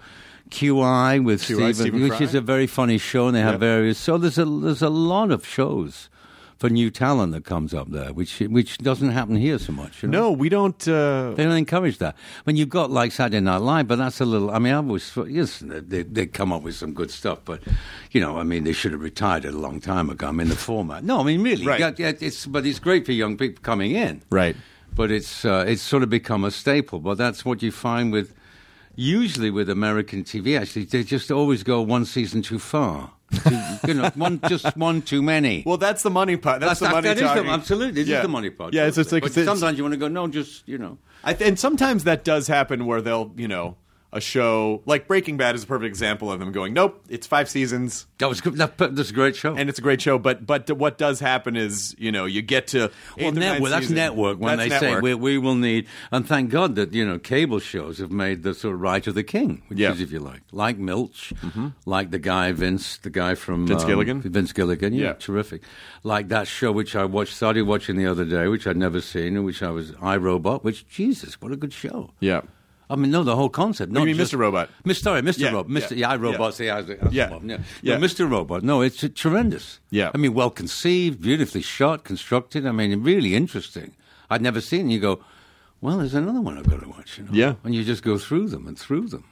Speaker 7: QI with Stephen, which is a very funny show, and they have various. So there's a lot of shows for new talent that comes up there, which doesn't happen here so much. You know?
Speaker 8: No, we don't.
Speaker 7: They don't encourage that. When you've got like Saturday Night Live, but that's a little. I mean, I've always they come up with some good stuff, but you know, I mean, they should have retired it a long time ago. I mean, the format. No, I mean, really,
Speaker 8: right.
Speaker 7: But it's great for young people coming in,
Speaker 8: right?
Speaker 7: But it's sort of become a staple. But that's what you find usually with American TV. Actually, they just always go one season too far. One too many.
Speaker 8: Well, that's the money part. That's the money talking.
Speaker 7: Absolutely, this is the money part.
Speaker 8: Yeah, it's like
Speaker 7: sometimes you want to go, no, just, you know.
Speaker 8: And sometimes that does happen where they'll, you know, a show like Breaking Bad is a perfect example of them going, nope, it's 5 seasons.
Speaker 7: That's a great show,
Speaker 8: and it's a great show. But what does happen is, you know, you get to
Speaker 7: that's network when they say we will need, and thank God that, you know, cable shows have made the sort of right of the king, which is, if you like Milch, like the guy from
Speaker 8: Vince Gilligan.
Speaker 7: Vince Gilligan, terrific. Like that show which I started watching the other day, which I'd never seen, and which I was iRobot, which Jesus, what a good show.
Speaker 8: Yeah.
Speaker 7: I mean, no, the whole concept.
Speaker 8: What do you mean, Mr. Robot?
Speaker 7: Mr. Robot. iRobot. Mr. Robot. No, it's tremendous.
Speaker 8: Yeah.
Speaker 7: I mean, well conceived, beautifully shot, constructed. I mean, really interesting. I'd never seen it. You go, Well, there's another one I've got to watch.
Speaker 8: Yeah.
Speaker 7: And you just go through them and through them.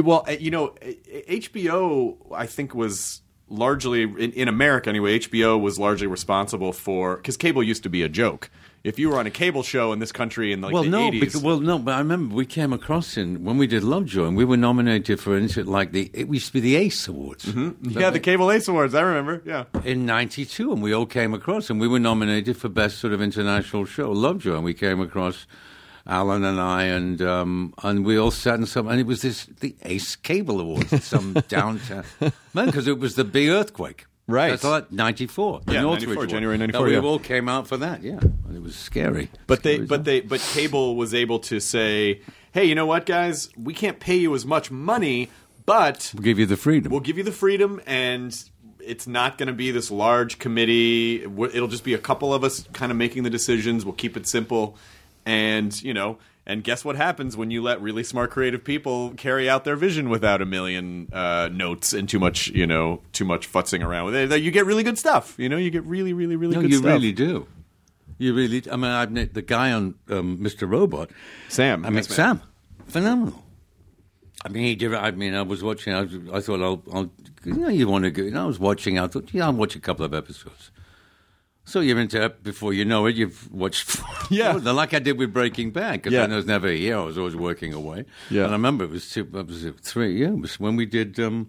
Speaker 8: HBO, I think, was largely, in America anyway, HBO was largely responsible for, because cable used to be a joke. If you were on a cable show in this country in the 80s...
Speaker 7: But I remember we came across when we did Lovejoy, and we were nominated for, it used to be the ACE Awards.
Speaker 8: Mm-hmm. Yeah, the Cable ACE Awards, I remember, yeah.
Speaker 7: In 92, and we all came across, and we were nominated for Best sort of International Show, Lovejoy, and we came across... Alan and I, and we all sat in and it was the ACE Cable Awards, some downtown, because it was the big earthquake.
Speaker 8: Right.
Speaker 7: That's like 94.
Speaker 8: Yeah, 94, January 94.
Speaker 7: We all came out for that, yeah. And it was scary.
Speaker 8: But cable was able to say, hey, you know what, guys? We can't pay you as much money, but...
Speaker 7: We'll give you the freedom.
Speaker 8: We'll give you the freedom, and it's not going to be this large committee. It'll just be a couple of us kind of making the decisions. We'll keep it simple. And, and guess what happens when you let really smart, creative people carry out their vision without a million notes and too much futzing around with it? You get really good stuff. You get really, really, really good stuff.
Speaker 7: No, you really do. You really do. I mean, the guy on Mr. Robot.
Speaker 8: Sam.
Speaker 7: Sam. Phenomenal. I mean, he did. I mean, I was watching. I thought, I'll you want to go. I was watching. I thought, I'll watch a couple of episodes. So you're into it before you know it. You've watched, like I did with Breaking Bad, because I was never here. I was always working away. Yeah. And I remember it was 3 years when we did the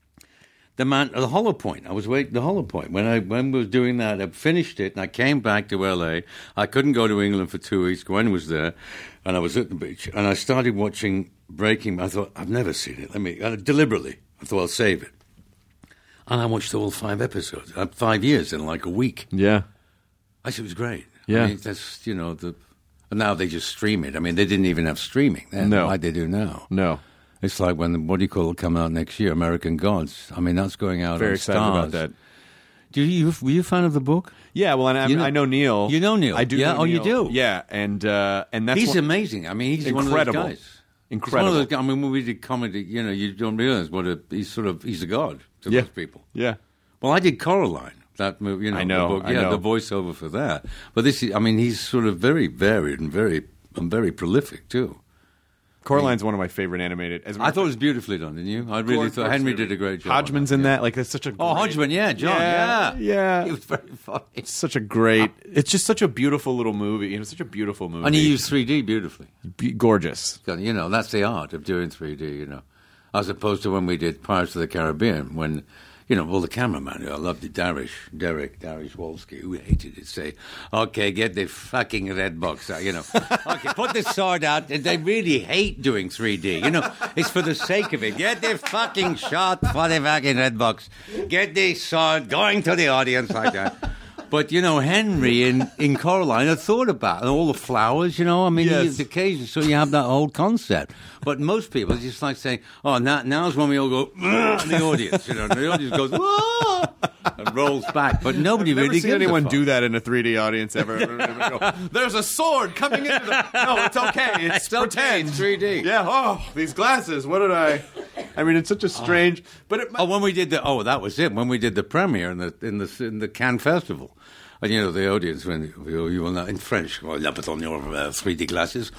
Speaker 7: Hollow Point. I was waiting the Hollow Point when we was doing that. I finished it and I came back to L.A. I couldn't go to England for 2 weeks. Gwen was there, and I was at the beach, and I started watching Breaking Bad. I thought, I've never seen it. Deliberately, I thought I'll save it. And I watched all 5 episodes. 5 years in like a week.
Speaker 8: Yeah.
Speaker 7: I said it was great.
Speaker 8: Yeah.
Speaker 7: I mean, that's, and now they just stream it. I mean, they didn't even have streaming then, like they do now.
Speaker 8: No.
Speaker 7: It's like when what do you call it come out next year, American Gods. I mean, that's going out
Speaker 8: Very
Speaker 7: on
Speaker 8: excited
Speaker 7: Stars.
Speaker 8: about that.
Speaker 7: Were you a fan of the book?
Speaker 8: Yeah, well, and I know Neil.
Speaker 7: You know Neil?
Speaker 8: I do
Speaker 7: know
Speaker 8: Neil.
Speaker 7: You do?
Speaker 8: Yeah, and that's...
Speaker 7: He's amazing. I mean, he's
Speaker 8: incredible.
Speaker 7: One of those guys.
Speaker 8: Incredible.
Speaker 7: He's one of those guys. I mean, when we did comedy, you don't realize he's a god to most people.
Speaker 8: Yeah.
Speaker 7: Well, I did Coraline, that movie.
Speaker 8: I know.
Speaker 7: The book. Yeah, the voiceover for that. But he's sort of very varied and very prolific too.
Speaker 8: Coraline's one of my favorite animated.
Speaker 7: I thought it was beautifully done, didn't you? I really thought Henry did a great job.
Speaker 8: Hodgman's in that. Like, that's such a great...
Speaker 7: Hodgman, yeah, John,
Speaker 8: yeah.
Speaker 7: It was very funny.
Speaker 8: It's such a great... It's just such a beautiful little movie. Such a beautiful movie.
Speaker 7: And he used 3D beautifully.
Speaker 8: Gorgeous.
Speaker 7: That's the art of doing 3D, As opposed to when we did Pirates of the Caribbean, when... the cameraman, I loved it, Darish Wolski, who hated it, say, okay, get the fucking red box out, Okay, put the sword out. They really hate doing 3D, It's for the sake of it. Get the fucking shot for the fucking red box. Get the sword going to the audience like that. But, Henry in Coraline had thought about it, and all the flowers,
Speaker 8: Yes.
Speaker 7: the occasion, so you have that whole concept. But most people just like saying, oh, now's when we all go, in the audience, and the audience goes, whoa, and rolls back. But nobody really gives a fuck.
Speaker 8: Never seen anyone do that in a 3D audience ever. There's a sword coming into the... No, it's okay. It's pretend.
Speaker 7: It's 3D.
Speaker 8: Yeah, these glasses, what did I... I mean, it's such a strange...
Speaker 7: when we did that was it. When we did the premiere in the Cannes Festival. And, the audience, when you will not, in French, well, put on your 3D glasses.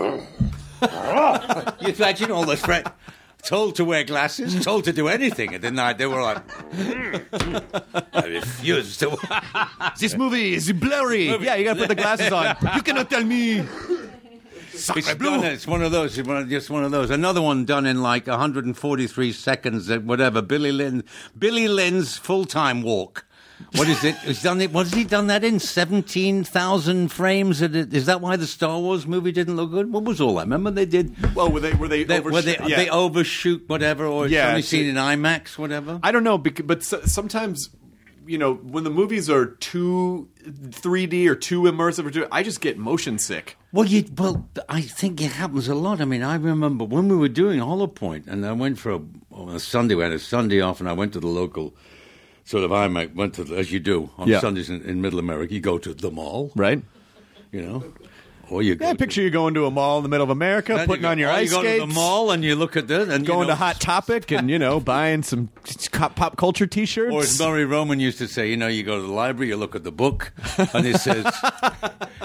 Speaker 7: You imagine all those friends told to wear glasses, told to do anything. And then they were like, I refuse to.
Speaker 8: This movie is blurry. Yeah, you got to put the glasses on. You cannot tell me.
Speaker 7: It's one of those. Just one of those. Another one done in like 143 seconds. Whatever. Billy Lynn's full-time walk. What is it? What has he done that in? 17,000 frames? Is that why the Star Wars movie didn't look good? What was all that? Remember they did?
Speaker 8: Well, were they
Speaker 7: overshoot whatever, or it's only seen in IMAX, whatever?
Speaker 8: I don't know, but sometimes, when the movies are too 3D or too immersive, I just get motion sick.
Speaker 7: Well, I think it happens a lot. I mean, I remember when we were doing Hollow Point, and I went for a Sunday. We had a Sunday off, and I went to the local... Sort of, went to, as you do on Sundays in Middle America, you go to the mall.
Speaker 8: Right.
Speaker 7: Or you go
Speaker 8: picture you going to a mall in the middle of America, putting on your ice skates.
Speaker 7: You go to the mall and you look at this. And
Speaker 8: going to Hot Topic and, buying some pop culture T-shirts.
Speaker 7: Or as Murray Roman used to say, you go to the library, you look at the book, and it says...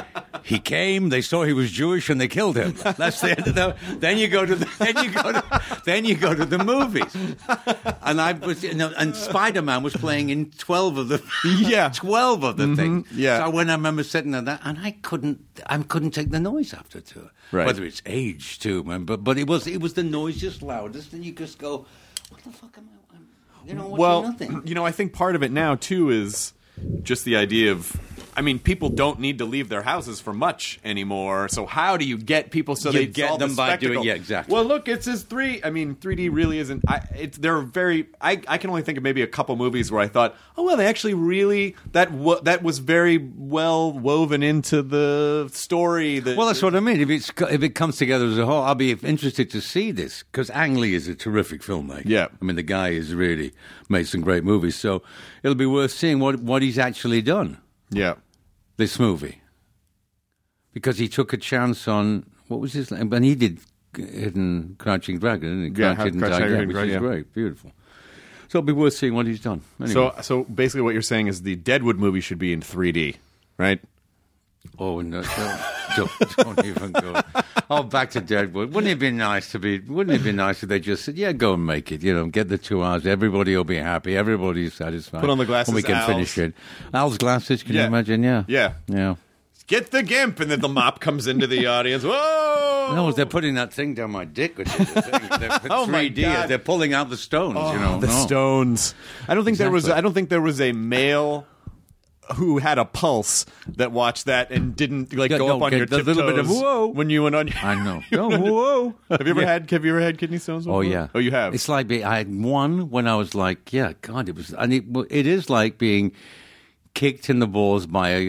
Speaker 7: He came. They saw he was Jewish, and they killed him. That's the end of the. Then you go to the movies. And I was, and Spider-Man was playing in 12 of the 12 of the things.
Speaker 8: Yeah.
Speaker 7: So when I remember sitting there, and I couldn't take the noise after two.
Speaker 8: Right.
Speaker 7: Whether it's age too, man, but it was the noisiest, loudest, and you just go, what the fuck am I? Nothing.
Speaker 8: I think part of it now too is just the idea of, I mean, people don't need to leave their houses for much anymore. So how do you get people so they
Speaker 7: get them by doing exactly?
Speaker 8: Well, look, it's his 3D really isn't. I can only think of maybe a couple movies where I thought, oh well, they actually really that was very well woven into the story.
Speaker 7: Well, that's what I mean. If it comes together as a whole, I'll be interested to see this because Ang Lee is a terrific filmmaker.
Speaker 8: Yeah,
Speaker 7: I mean the guy has really made some great movies, so it'll be worth seeing what he's actually done.
Speaker 8: Yeah.
Speaker 7: This movie, because he took a chance on what was his name, and he did Hidden Crouching Dragon, didn't he? Hidden Dragon, which is great, beautiful. So it'll be worth seeing what he's done. Anyway.
Speaker 8: So basically, what you're saying is the Deadwood movie should be in 3D, right?
Speaker 7: Oh no! Don't even go. Oh, back to Deadwood. Wouldn't it be nice if they just said, "Yeah, go and make it. Get the 2 hours. Everybody will be happy. Everybody's satisfied.
Speaker 8: Put on the glasses.
Speaker 7: And we can finish it. Al's glasses. Can you imagine? Yeah.
Speaker 8: Get the gimp, and then the mop comes into the audience. Whoa!
Speaker 7: No, they're putting that thing down my dick. Which is the thing. They're 3D.
Speaker 8: My God.
Speaker 7: They're pulling out the stones.
Speaker 8: Stones. I don't think there was a male who had a pulse that watched that and didn't go up on your tiptoes.
Speaker 7: A little bit of whoa
Speaker 8: when you went on.
Speaker 7: I know. Whoa.
Speaker 8: Have you ever had kidney stones before?
Speaker 7: Oh yeah.
Speaker 8: Oh, you have.
Speaker 7: It's like I had one when I was like, God, it was, and it is like being kicked in the balls by a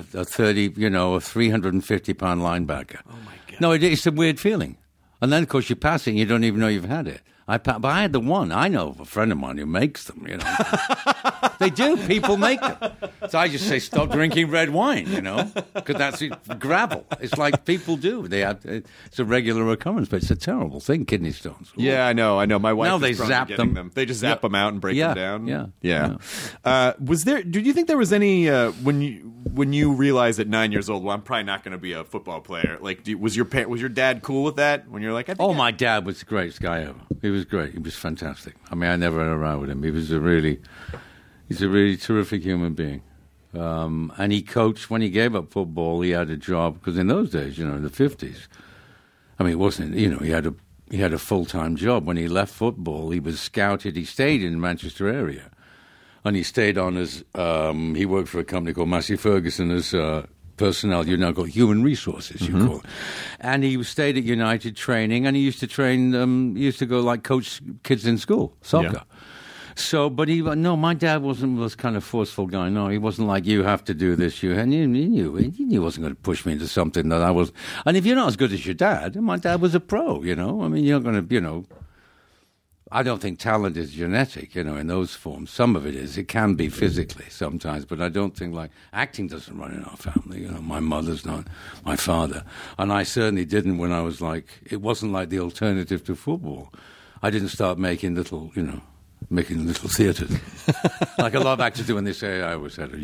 Speaker 7: 350-pound linebacker. Oh my God. No, it's a weird feeling, and then of course you pass it and you don't even know you've had it. But I had the one. I know of a friend of mine who makes them, They do. People make them. So I just say, stop drinking red wine, because that's gravel. It's like people do. It's a regular occurrence, but it's a terrible thing, kidney stones. Ooh.
Speaker 8: Yeah, I know. My wife
Speaker 7: now
Speaker 8: is
Speaker 7: they
Speaker 8: prone
Speaker 7: zap
Speaker 8: to
Speaker 7: them.
Speaker 8: They just zap them out and break them down.
Speaker 7: Yeah.
Speaker 8: Did you think there was any, when you realized at 9 years old, well, I'm probably not going to be a football player, was your dad cool with that when you're like,
Speaker 7: my dad was the greatest guy ever. He was great. He was fantastic. I mean, I never had a row with him. He's a really terrific human being. And he coached, when he gave up football, he had a job, because in those days, in the 50s, I mean, it wasn't, he had a full-time job. When he left football, he was scouted. He stayed in the Manchester area. And he stayed on as, he worked for a company called Massey Ferguson as personnel, you now call human resources, you call it. And he stayed at United training, and he used to train, he used to go coach kids in school, soccer. Yeah. So, but my dad was kind of forceful guy. No, he wasn't like, you have to do this. He knew he wasn't going to push me into something that I was. And if you're not as good as your dad, my dad was a pro, I mean, you're not going to, I don't think talent is genetic, in those forms. Some of it is. It can be physically sometimes, but I don't think acting doesn't run in our family. My mother's not, my father. And I certainly didn't when I was it wasn't like the alternative to football. I didn't start making little theatres. Like a lot of actors do when they say, I always had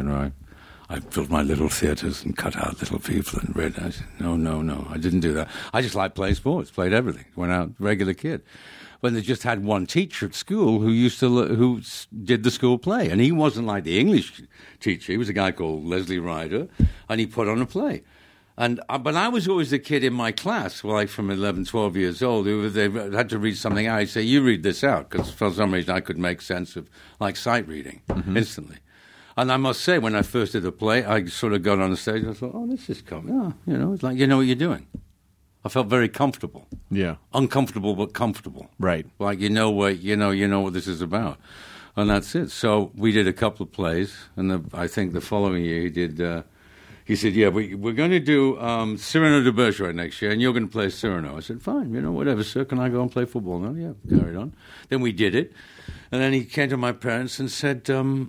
Speaker 7: I built my little theatres and cut out little people and read. I said, no, I didn't do that. I just liked playing sports, played everything, went out, regular kid. When they just had one teacher at school who did the school play, and he wasn't like the English teacher. He was a guy called Leslie Ryder, and he put on a play. But I was always the kid in my class, from 11, 12 years old, who they had to read something out. I'd say, you read this out, because for some reason I could make sense of sight reading instantly. And I must say, when I first did the play, I sort of got on the stage. I thought, oh, this is coming. It's like, you know what you're doing. I felt very comfortable. Yeah. Uncomfortable, but comfortable.
Speaker 8: Right.
Speaker 7: Like, you know what this is about. And that's it. So we did a couple of plays, and I think the following year he said, yeah, we're going to do Cyrano de Bergerac next year, and you're going to play Cyrano. I said, fine, whatever, sir. Can I go and play football now? Yeah, carried on. Then we did it. And then he came to my parents and said, do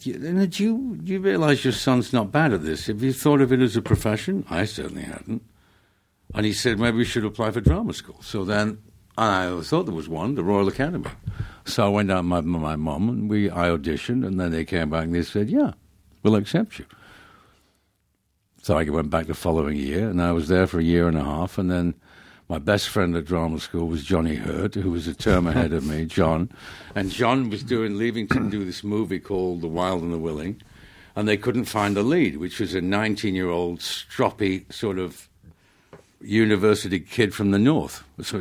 Speaker 7: you realize your son's not bad at this? Have you thought of it as a profession? I certainly hadn't. And he said, maybe we should apply for drama school. So then I thought there was one, the Royal Academy. So I went down with my mum, and I auditioned, and then they came back and they said, yeah, we'll accept you. So I went back the following year, and I was there for a year and a half, and then my best friend at drama school was Johnny Hurt, who was a term ahead of me, John. And John was leaving to do this movie called The Wild and the Willing, and they couldn't find the lead, which was a 19-year-old stroppy sort of university kid from the north. So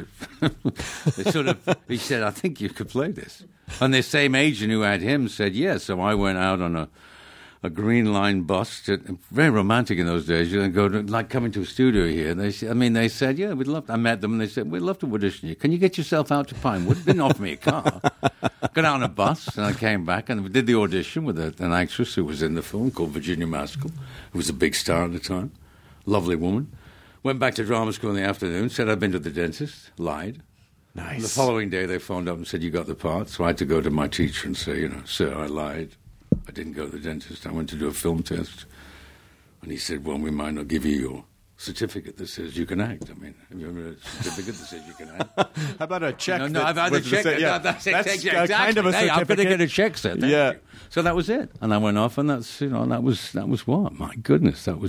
Speaker 7: he said, I think you could play this. And the same agent who had him said, yes. So I went out on a Green Line bus. Very romantic in those days. You go to, like, coming to a studio here. And they said, yeah, we'd love to. I met them, and they said, we'd love to audition you. Can you get yourself out to Pinewood? Didn't offer me a car. Got out on a bus, and I came back, and we did the audition with an actress who was in the film called Virginia Maskell, who was a big star at the time. Lovely woman. Went back to drama school in the afternoon, said I'd been to the dentist, lied.
Speaker 8: Nice.
Speaker 7: And the following day, they phoned up and said, you got the part. So I had to go to my teacher and say, sir, I lied. I didn't go to the dentist. I went to do a film test. And he said, well, we might not give you your certificate that says you can act. I mean, have you ever had a certificate that says you can act?
Speaker 8: How about a check?
Speaker 7: No, I've had a check. That's exactly.
Speaker 8: Kind of a certificate.
Speaker 7: Hey, I'm going to get a check, sir. Thank you. So that was it. And I went off, and that was what? My goodness, that was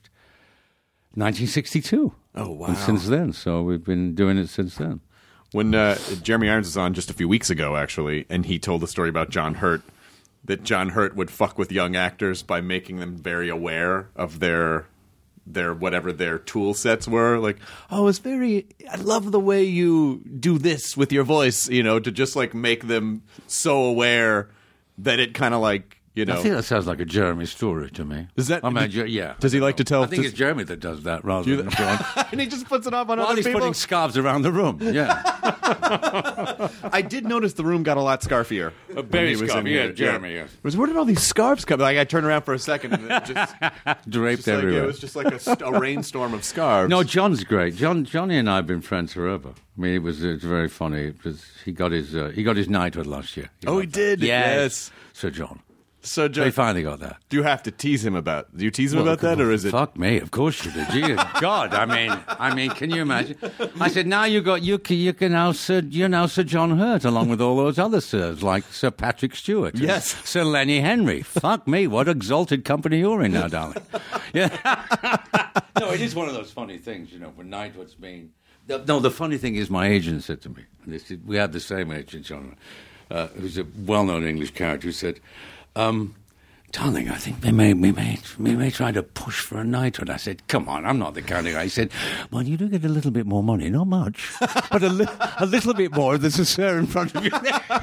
Speaker 7: 1962.
Speaker 8: Oh, wow.
Speaker 7: And since then. So we've been doing it since then.
Speaker 8: When Jeremy Irons was on just a few weeks ago, actually, and he told the story about John Hurt, that John Hurt would fuck with young actors by making them very aware of their whatever their tool sets were. Like, I love the way you do this with your voice, to just like make them so aware that it kind of like, I
Speaker 7: think that sounds like a Jeremy story to me.
Speaker 8: Does that?
Speaker 7: Yeah.
Speaker 8: Does he like to tell?
Speaker 7: I think it's Jeremy that does that rather than John.
Speaker 8: And he just puts it off on
Speaker 7: While
Speaker 8: other
Speaker 7: he's
Speaker 8: people.
Speaker 7: putting scarves around the room. Yeah.
Speaker 8: I did notice the room got a lot scarfier.
Speaker 7: Very scarf. Yeah, Jeremy. Yeah.
Speaker 8: Where did all these scarves come? Like, I turned around for a second and it just
Speaker 7: draped everywhere.
Speaker 8: It was just like a rainstorm of scarves.
Speaker 7: No, John's great. Johnny and I have been friends forever. I mean, it was very funny. He got his knighthood last year.
Speaker 8: He did.
Speaker 7: Yes. Sir John.
Speaker 8: So
Speaker 7: they finally got that.
Speaker 8: Do you have to tease him about? Do you tease him about that, or is it?
Speaker 7: Fuck me, of course you do. Gee, God, I mean, can you imagine? I said, now you're now Sir John Hurt, along with all those other sirs like Sir Patrick Stewart,
Speaker 8: yes,
Speaker 7: Sir Lenny Henry. Fuck me, what exalted company you're in now, darling. Yeah. No, it is one of those funny things, when knighthood's been. No, the funny thing is, my agent said to me, and we had the same agent, John, who's a well-known English character, who said, darling, I think we may try to push for a knighthood. I said, come on, I'm not the kind of guy. He said, well, you do get a little bit more money, not much, but a little bit more if there's a sir in front of you.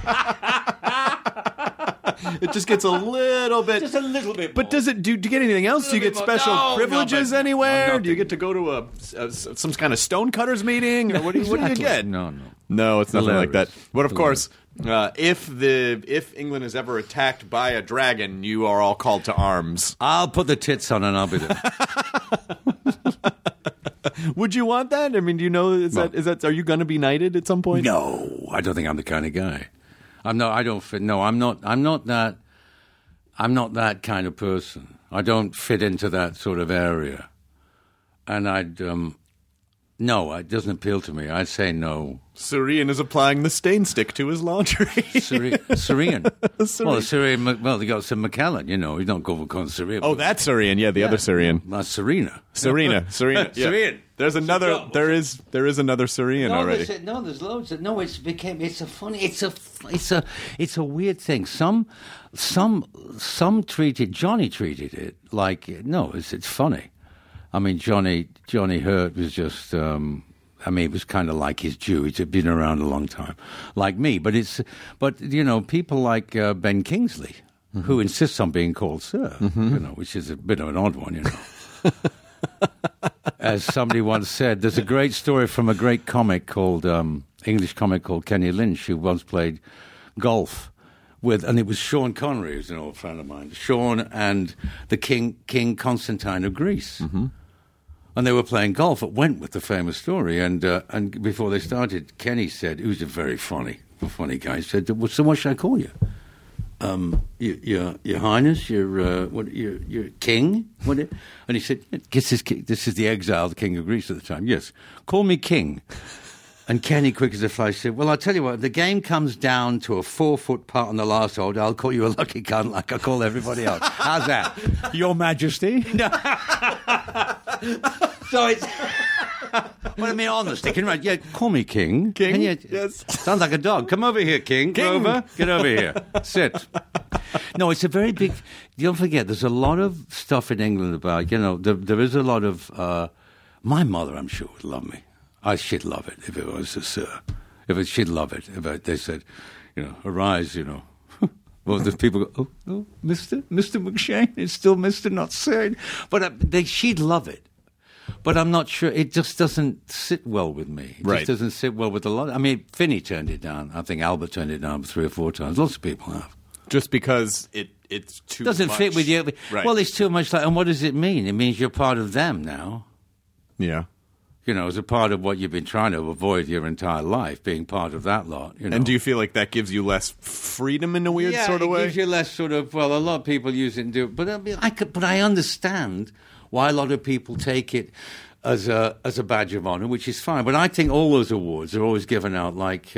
Speaker 8: It just gets a little bit.
Speaker 7: Just a little bit
Speaker 8: more. But do you get anything else? Do you get special privileges anywhere? Do you get to go to some kind of stonecutters meeting? Or what do you get? No, it's nothing like that. But of course, if England is ever attacked by a dragon, you are all called to arms.
Speaker 7: I'll put the tits on and I'll be there.
Speaker 8: Would you want that? I mean, do you know? Is that? Are you going to be knighted at some point?
Speaker 7: No, I don't think I'm the kind of guy. I'm not that kind of person. I don't fit into that sort of area. And no, it doesn't appeal to me. I'd say no.
Speaker 8: Sir Ian is applying the stain stick to his laundry.
Speaker 7: Sir Ian. Well, Sir Ian, they got Sir McKellen, you don't go for Sir Ian.
Speaker 8: Oh, that's Sir Ian, the other Sir Ian.
Speaker 7: Serena.
Speaker 8: Yeah.
Speaker 7: Sir Ian.
Speaker 8: There's another. There is another Sir Ian already.
Speaker 7: There's loads. It's a weird thing. Some Johnny treated it like it's funny. I mean, Johnny Hurt was just. It was kind of like his due. He's been around a long time, like me. But people like Ben Kingsley, who insists on being called Sir, which is a bit of an odd one, As somebody once said, there's a great story from a great comic called English comic called Kenny Lynch, who once played golf and it was Sean Connery, who's an old friend of mine. Sean and the King Constantine of Greece. Mm-hmm. And they were playing golf at Wentworth, the famous story. And before they started, Kenny said, who's a very funny guy, said, well, so what should I call you? Your Highness, your King? And he said, this is the exiled King of Greece at the time. Yes, call me King. And Kenny, quick as a flash, said, well, I'll tell you what, if the game comes down to a 4-foot putt on the last hole, I'll call you a lucky cunt like I call everybody else. How's that?
Speaker 8: Your Majesty.
Speaker 7: So it's... Well, I mean, honestly, can you imagine? Yeah, call me King.
Speaker 8: King?
Speaker 7: Can you,
Speaker 8: Yes.
Speaker 7: Sounds like a dog. Come over here, King. Grover, get over here. Sit. No, it's a very big... Don't forget, there's a lot of stuff in England about, there is a lot of... my mother, I'm sure, would love me. She'd love it if it was a sir. She'd love it if they said, arise, Well, the people go, oh, Mr. McShane, it's still Mr. not sir. But she'd love it. But I'm not sure. It just doesn't sit well with me. It just doesn't sit well with a lot. I mean, Finney turned it down. I think Albert turned it down 3 or 4 times. Lots of people have.
Speaker 8: Just because it's too
Speaker 7: doesn't
Speaker 8: much.
Speaker 7: Fit with you.
Speaker 8: Right.
Speaker 7: Well, it's too much. And what does it mean? It means you're part of them now.
Speaker 8: Yeah.
Speaker 7: As a part of what you've been trying to avoid your entire life, being part of that lot.
Speaker 8: And do you feel like that gives you less freedom in a weird sort of way?
Speaker 7: Yeah, it gives you less sort of, well, a lot of people use it and do it. But I understand why a lot of people take it as a badge of honor, which is fine. But I think all those awards are always given out like,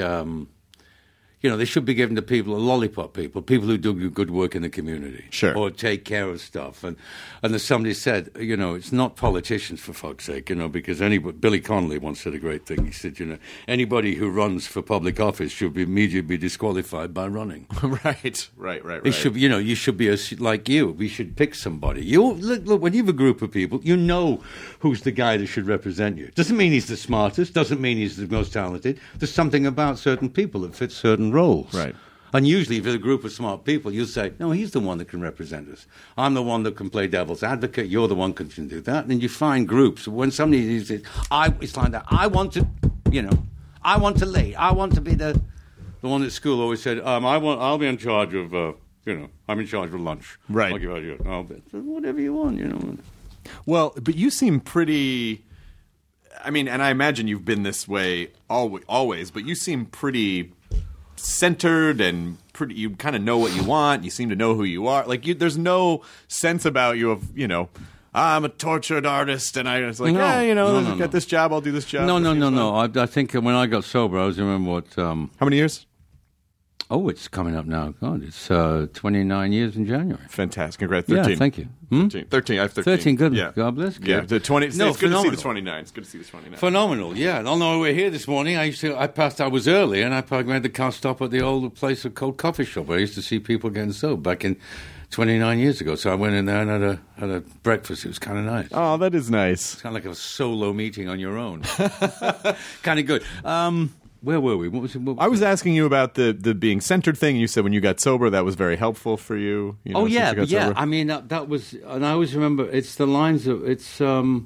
Speaker 7: they should be given to lollipop people who do good work in the community.
Speaker 8: Sure.
Speaker 7: Or take care of stuff. And as somebody said, it's not politicians, for fuck's sake, because Billy Connolly once said a great thing. He said, anybody who runs for public office should immediately be disqualified by running.
Speaker 8: Right.
Speaker 7: It should, you should be like you. We should pick somebody. Look, when you have a group of people, who's the guy that should represent you. Doesn't mean he's the smartest, doesn't mean he's the most talented. There's something about certain people that fit certain roles.
Speaker 8: Right.
Speaker 7: And usually if it's a group of smart people, you'll say, no, he's the one that can represent us. I'm the one that can play devil's advocate. You're the one that can do that. And you find groups. When somebody says, it's like that. I want to lead. I want to be the one at school always said, I'll be in charge of, I'm in charge of lunch.
Speaker 8: Right.
Speaker 7: I'll give out you. Whatever you want,
Speaker 8: Well, but you seem pretty... I mean, and I imagine you've been this way always, but you seem pretty centered and pretty. You kind of know what you want. You seem to know who you are. Like, there's no sense about you of, I'm a tortured artist, and I was like, got this job, I'll do this job.
Speaker 7: No. I think when I got sober, I was remember what.
Speaker 8: How many years?
Speaker 7: Oh, it's coming up now. God, it's 29 years in January.
Speaker 8: Fantastic. Congrats. 13.
Speaker 7: Yeah, thank you.
Speaker 8: 13. I have 13.
Speaker 7: 13, good.
Speaker 8: Yeah.
Speaker 7: God bless.
Speaker 8: Yeah, the 20.
Speaker 7: No,
Speaker 8: it's good to see the 29. It's good to see the 29.
Speaker 7: Phenomenal, yeah. No, we're here this morning. I was early, and I made the car stop at the old place called Coffee Shop where I used to see people getting sober back in 29 years ago. So I went in there and had a breakfast. It was kind of nice.
Speaker 8: Oh, that is nice.
Speaker 7: It's kind of like a solo meeting on your own. Kind of good. Where were we? What was it?
Speaker 8: I was asking you about the being centered thing. You said when you got sober, that was very helpful for you.
Speaker 7: Since you got sober. I mean, that was, and I always remember. It's the lines of it's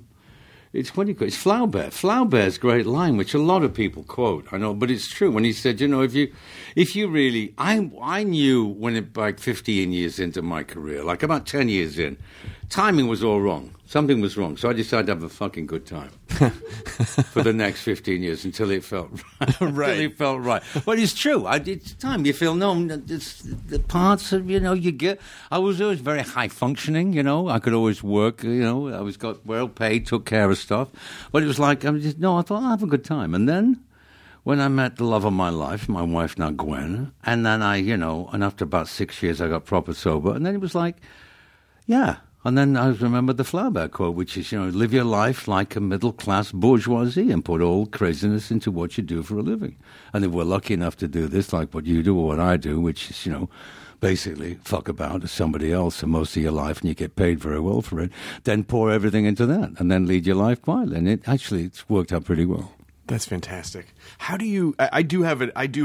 Speaker 7: what do you call it? It's Flaubert. Flaubert's great line, which a lot of people quote. I know, but it's true when he said, if you really, I knew when like 15 years into my career, like about 10 years in, timing was all wrong. Something was wrong. So I decided to have a fucking good time for the next 15 years until it felt right. Until it felt right. But it's true. It's time. You feel, it's the parts of, you get. I was always very high functioning, I could always work, I was got well paid, took care of stuff. But it was like, I thought I'll have a good time. And then when I met the love of my life, my wife now, Gwen, and then and after about 6 years I got proper sober. And then it was like, yeah. And then I remember the Flaubert quote, which is, live your life like a middle-class bourgeoisie and put all craziness into what you do for a living. And if we're lucky enough to do this, like what you do or what I do, which is, basically fuck about as somebody else for most of your life and you get paid very well for it, then pour everything into that and then lead your life quietly. And it's worked out pretty well.
Speaker 8: That's fantastic. How do you... I do have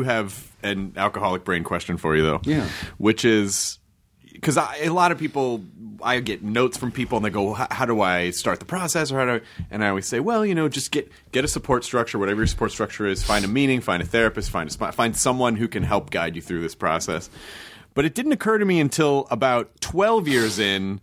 Speaker 8: an alcoholic brain question for you, though.
Speaker 7: Yeah.
Speaker 8: Which is... Because a lot of people, I get notes from people and they go, how do I start the process? And I always say, well, just get a support structure, whatever your support structure is. Find a meeting, find a therapist, find someone who can help guide you through this process. But it didn't occur to me until about 12 years in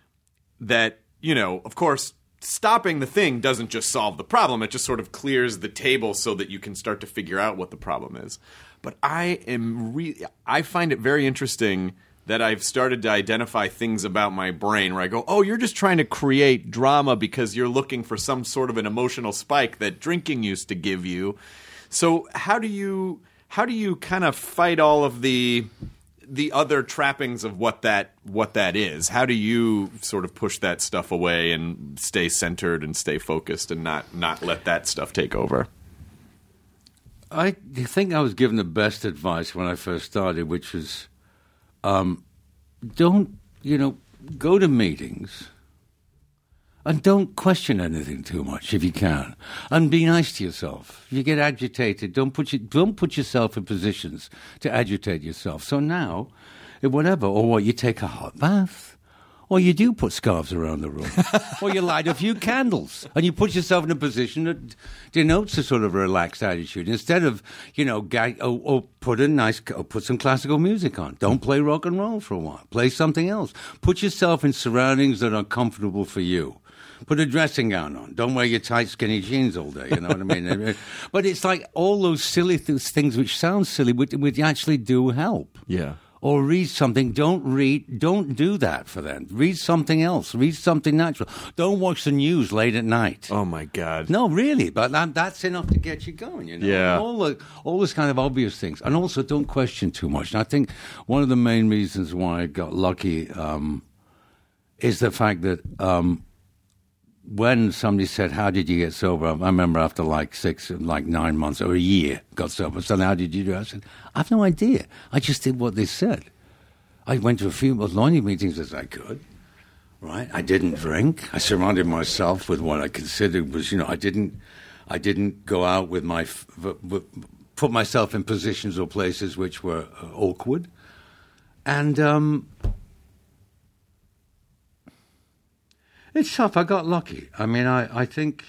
Speaker 8: that, of course, stopping the thing doesn't just solve the problem. It just sort of clears the table so that you can start to figure out what the problem is. But I find it very interesting that I've started to identify things about my brain where I go, oh, you're just trying to create drama because you're looking for some sort of an emotional spike that drinking used to give you. So how do you kind of fight all of the other trappings of what that is? How do you sort of push that stuff away and stay centered and stay focused and not let that stuff take over?
Speaker 7: I think I was given the best advice when I first started, which was don't, go to meetings and don't question anything too much if you can. And be nice to yourself. If you get agitated, don't put yourself in positions to agitate yourself. So now, you take a hot bath, or you do put scarves around the room, or you light a few candles, and you put yourself in a position that denotes a sort of relaxed attitude. Instead of, put some classical music on. Don't play rock and roll for a while. Play something else. Put yourself in surroundings that are comfortable for you. Put a dressing gown on. Don't wear your tight, skinny jeans all day. You know what I mean? But it's like all those silly things which sound silly, which actually do help.
Speaker 8: Yeah.
Speaker 7: Or read something. Don't do that for them. Read something else. Read something natural. Don't watch the news late at night.
Speaker 8: Oh, my God.
Speaker 7: No, really. But that's enough to get you going,
Speaker 8: Yeah.
Speaker 7: All those kind of obvious things. And also don't question too much. And I think one of the main reasons why I got lucky is the fact that when somebody said, how did you get sober? I remember after 9 months or a year got sober. So how did you do it? I said, I have no idea. I just did what they said. I went to a few as many meetings as I could, right? I didn't drink. I surrounded myself with what I considered was, I didn't go out with put myself in positions or places which were awkward. And, it's tough. I got lucky. I mean, I think,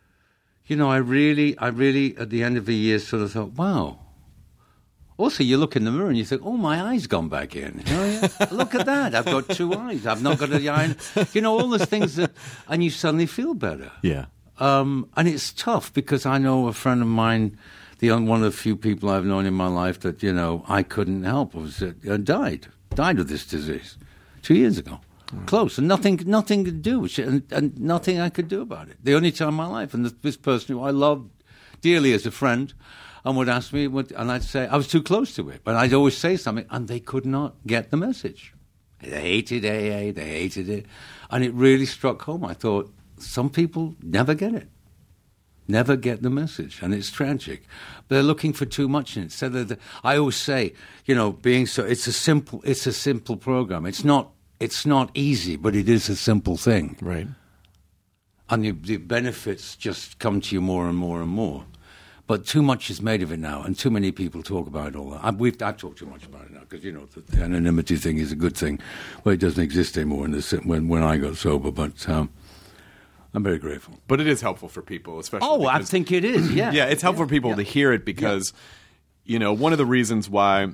Speaker 7: I really, at the end of the year, sort of thought, wow. Also, you look in the mirror and you think, oh, my eye's gone back in. Look at that. I've got 2 eyes. I've not got an eye. All those things and you suddenly feel better.
Speaker 8: Yeah.
Speaker 7: And it's tough because I know a friend of mine, one of the few people I've known in my life that, I couldn't help died of this disease 2 years ago. Close, and nothing to do, and nothing I could do about it. The only time in my life, and this person who I loved dearly as a friend, and would ask me, and I'd say I was too close to it, but I'd always say something, and they could not get the message. They hated AA, they hated it, and it really struck home. I thought, some people never get it, never get the message, and it's tragic. But they're looking for too much in it. So I always say, it's a simple program. It's not easy, but it is a simple thing.
Speaker 8: Right.
Speaker 7: And the benefits just come to you more and more and more. But too much is made of it now, and too many people talk about it all that. I've talked too much about it now, because, the anonymity thing is a good thing. Well, it doesn't exist anymore when I got sober, but I'm very grateful.
Speaker 8: But it is helpful for people, especially
Speaker 7: because, I think it is, yeah.
Speaker 8: Yeah, it's helpful for people to hear it because, one of the reasons why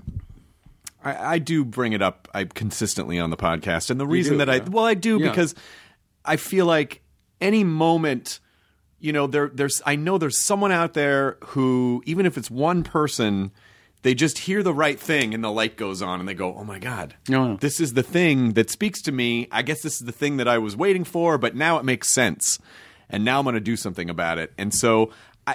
Speaker 8: I do bring it up consistently on the podcast. And the reason I do because I feel like any moment, I know there's someone out there who, even if it's one person, they just hear the right thing and the light goes on and they go, oh my God, this is the thing that speaks to me. I guess this is the thing that I was waiting for, but now it makes sense. And now I'm going to do something about it. And so,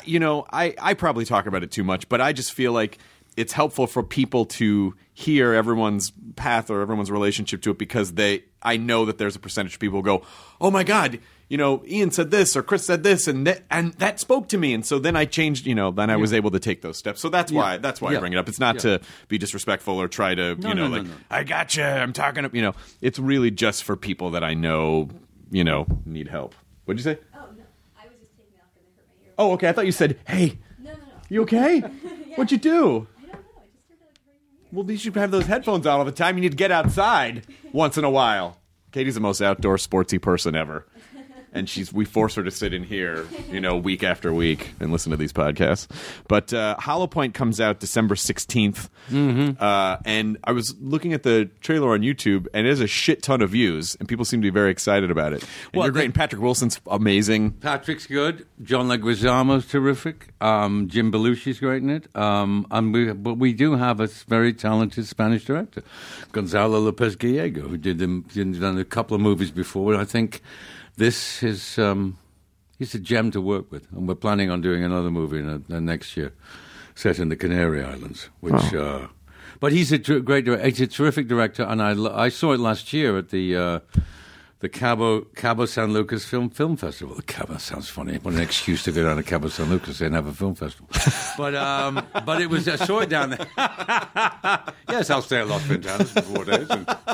Speaker 8: I probably talk about it too much, but I just feel like it's helpful for people to hear everyone's path or everyone's relationship to it because I know that there's a percentage of people who go, oh my God, Ian said this or Chris said this and that spoke to me. And so then I changed, then I was able to take those steps. So that's why I bring it up. It's not to be disrespectful or try to, no. I gotcha, I'm talking up, it's really just for people that I know, need help. What'd you say?
Speaker 9: Oh, no. I was just taking it off because I hurt my ear.
Speaker 8: Oh, okay. I thought you said, hey.
Speaker 9: No.
Speaker 8: You okay?
Speaker 9: Yeah.
Speaker 8: What'd you do?
Speaker 9: Well,
Speaker 8: you should have those headphones on all the time. You need to get outside once in a while. Katie's the most outdoor sportsy person ever. And we force her to sit in here, week after week and listen to these podcasts. But Hollow Point comes out December 16th. Mm-hmm. And I was looking at the trailer on YouTube, and it has a shit ton of views, and people seem to be very excited about it. And you're great, and Patrick Wilson's amazing.
Speaker 7: Patrick's good. John Leguizamo's terrific. Jim Belushi's great in it. But we do have a very talented Spanish director, Gonzalo Lopez Gallego, who done a couple of movies before, and I think this is He's a gem to work with, and we're planning on doing another movie next year, set in the Canary Islands. But he's a great director. He's a terrific director, and I saw it last year at the Cabo San Lucas Film Festival. Cabo sounds funny. What an excuse to go down to Cabo San Lucas and have a film festival. But it was, I saw it down there. Yes, I'll stay at Los Ventanas for 4 days.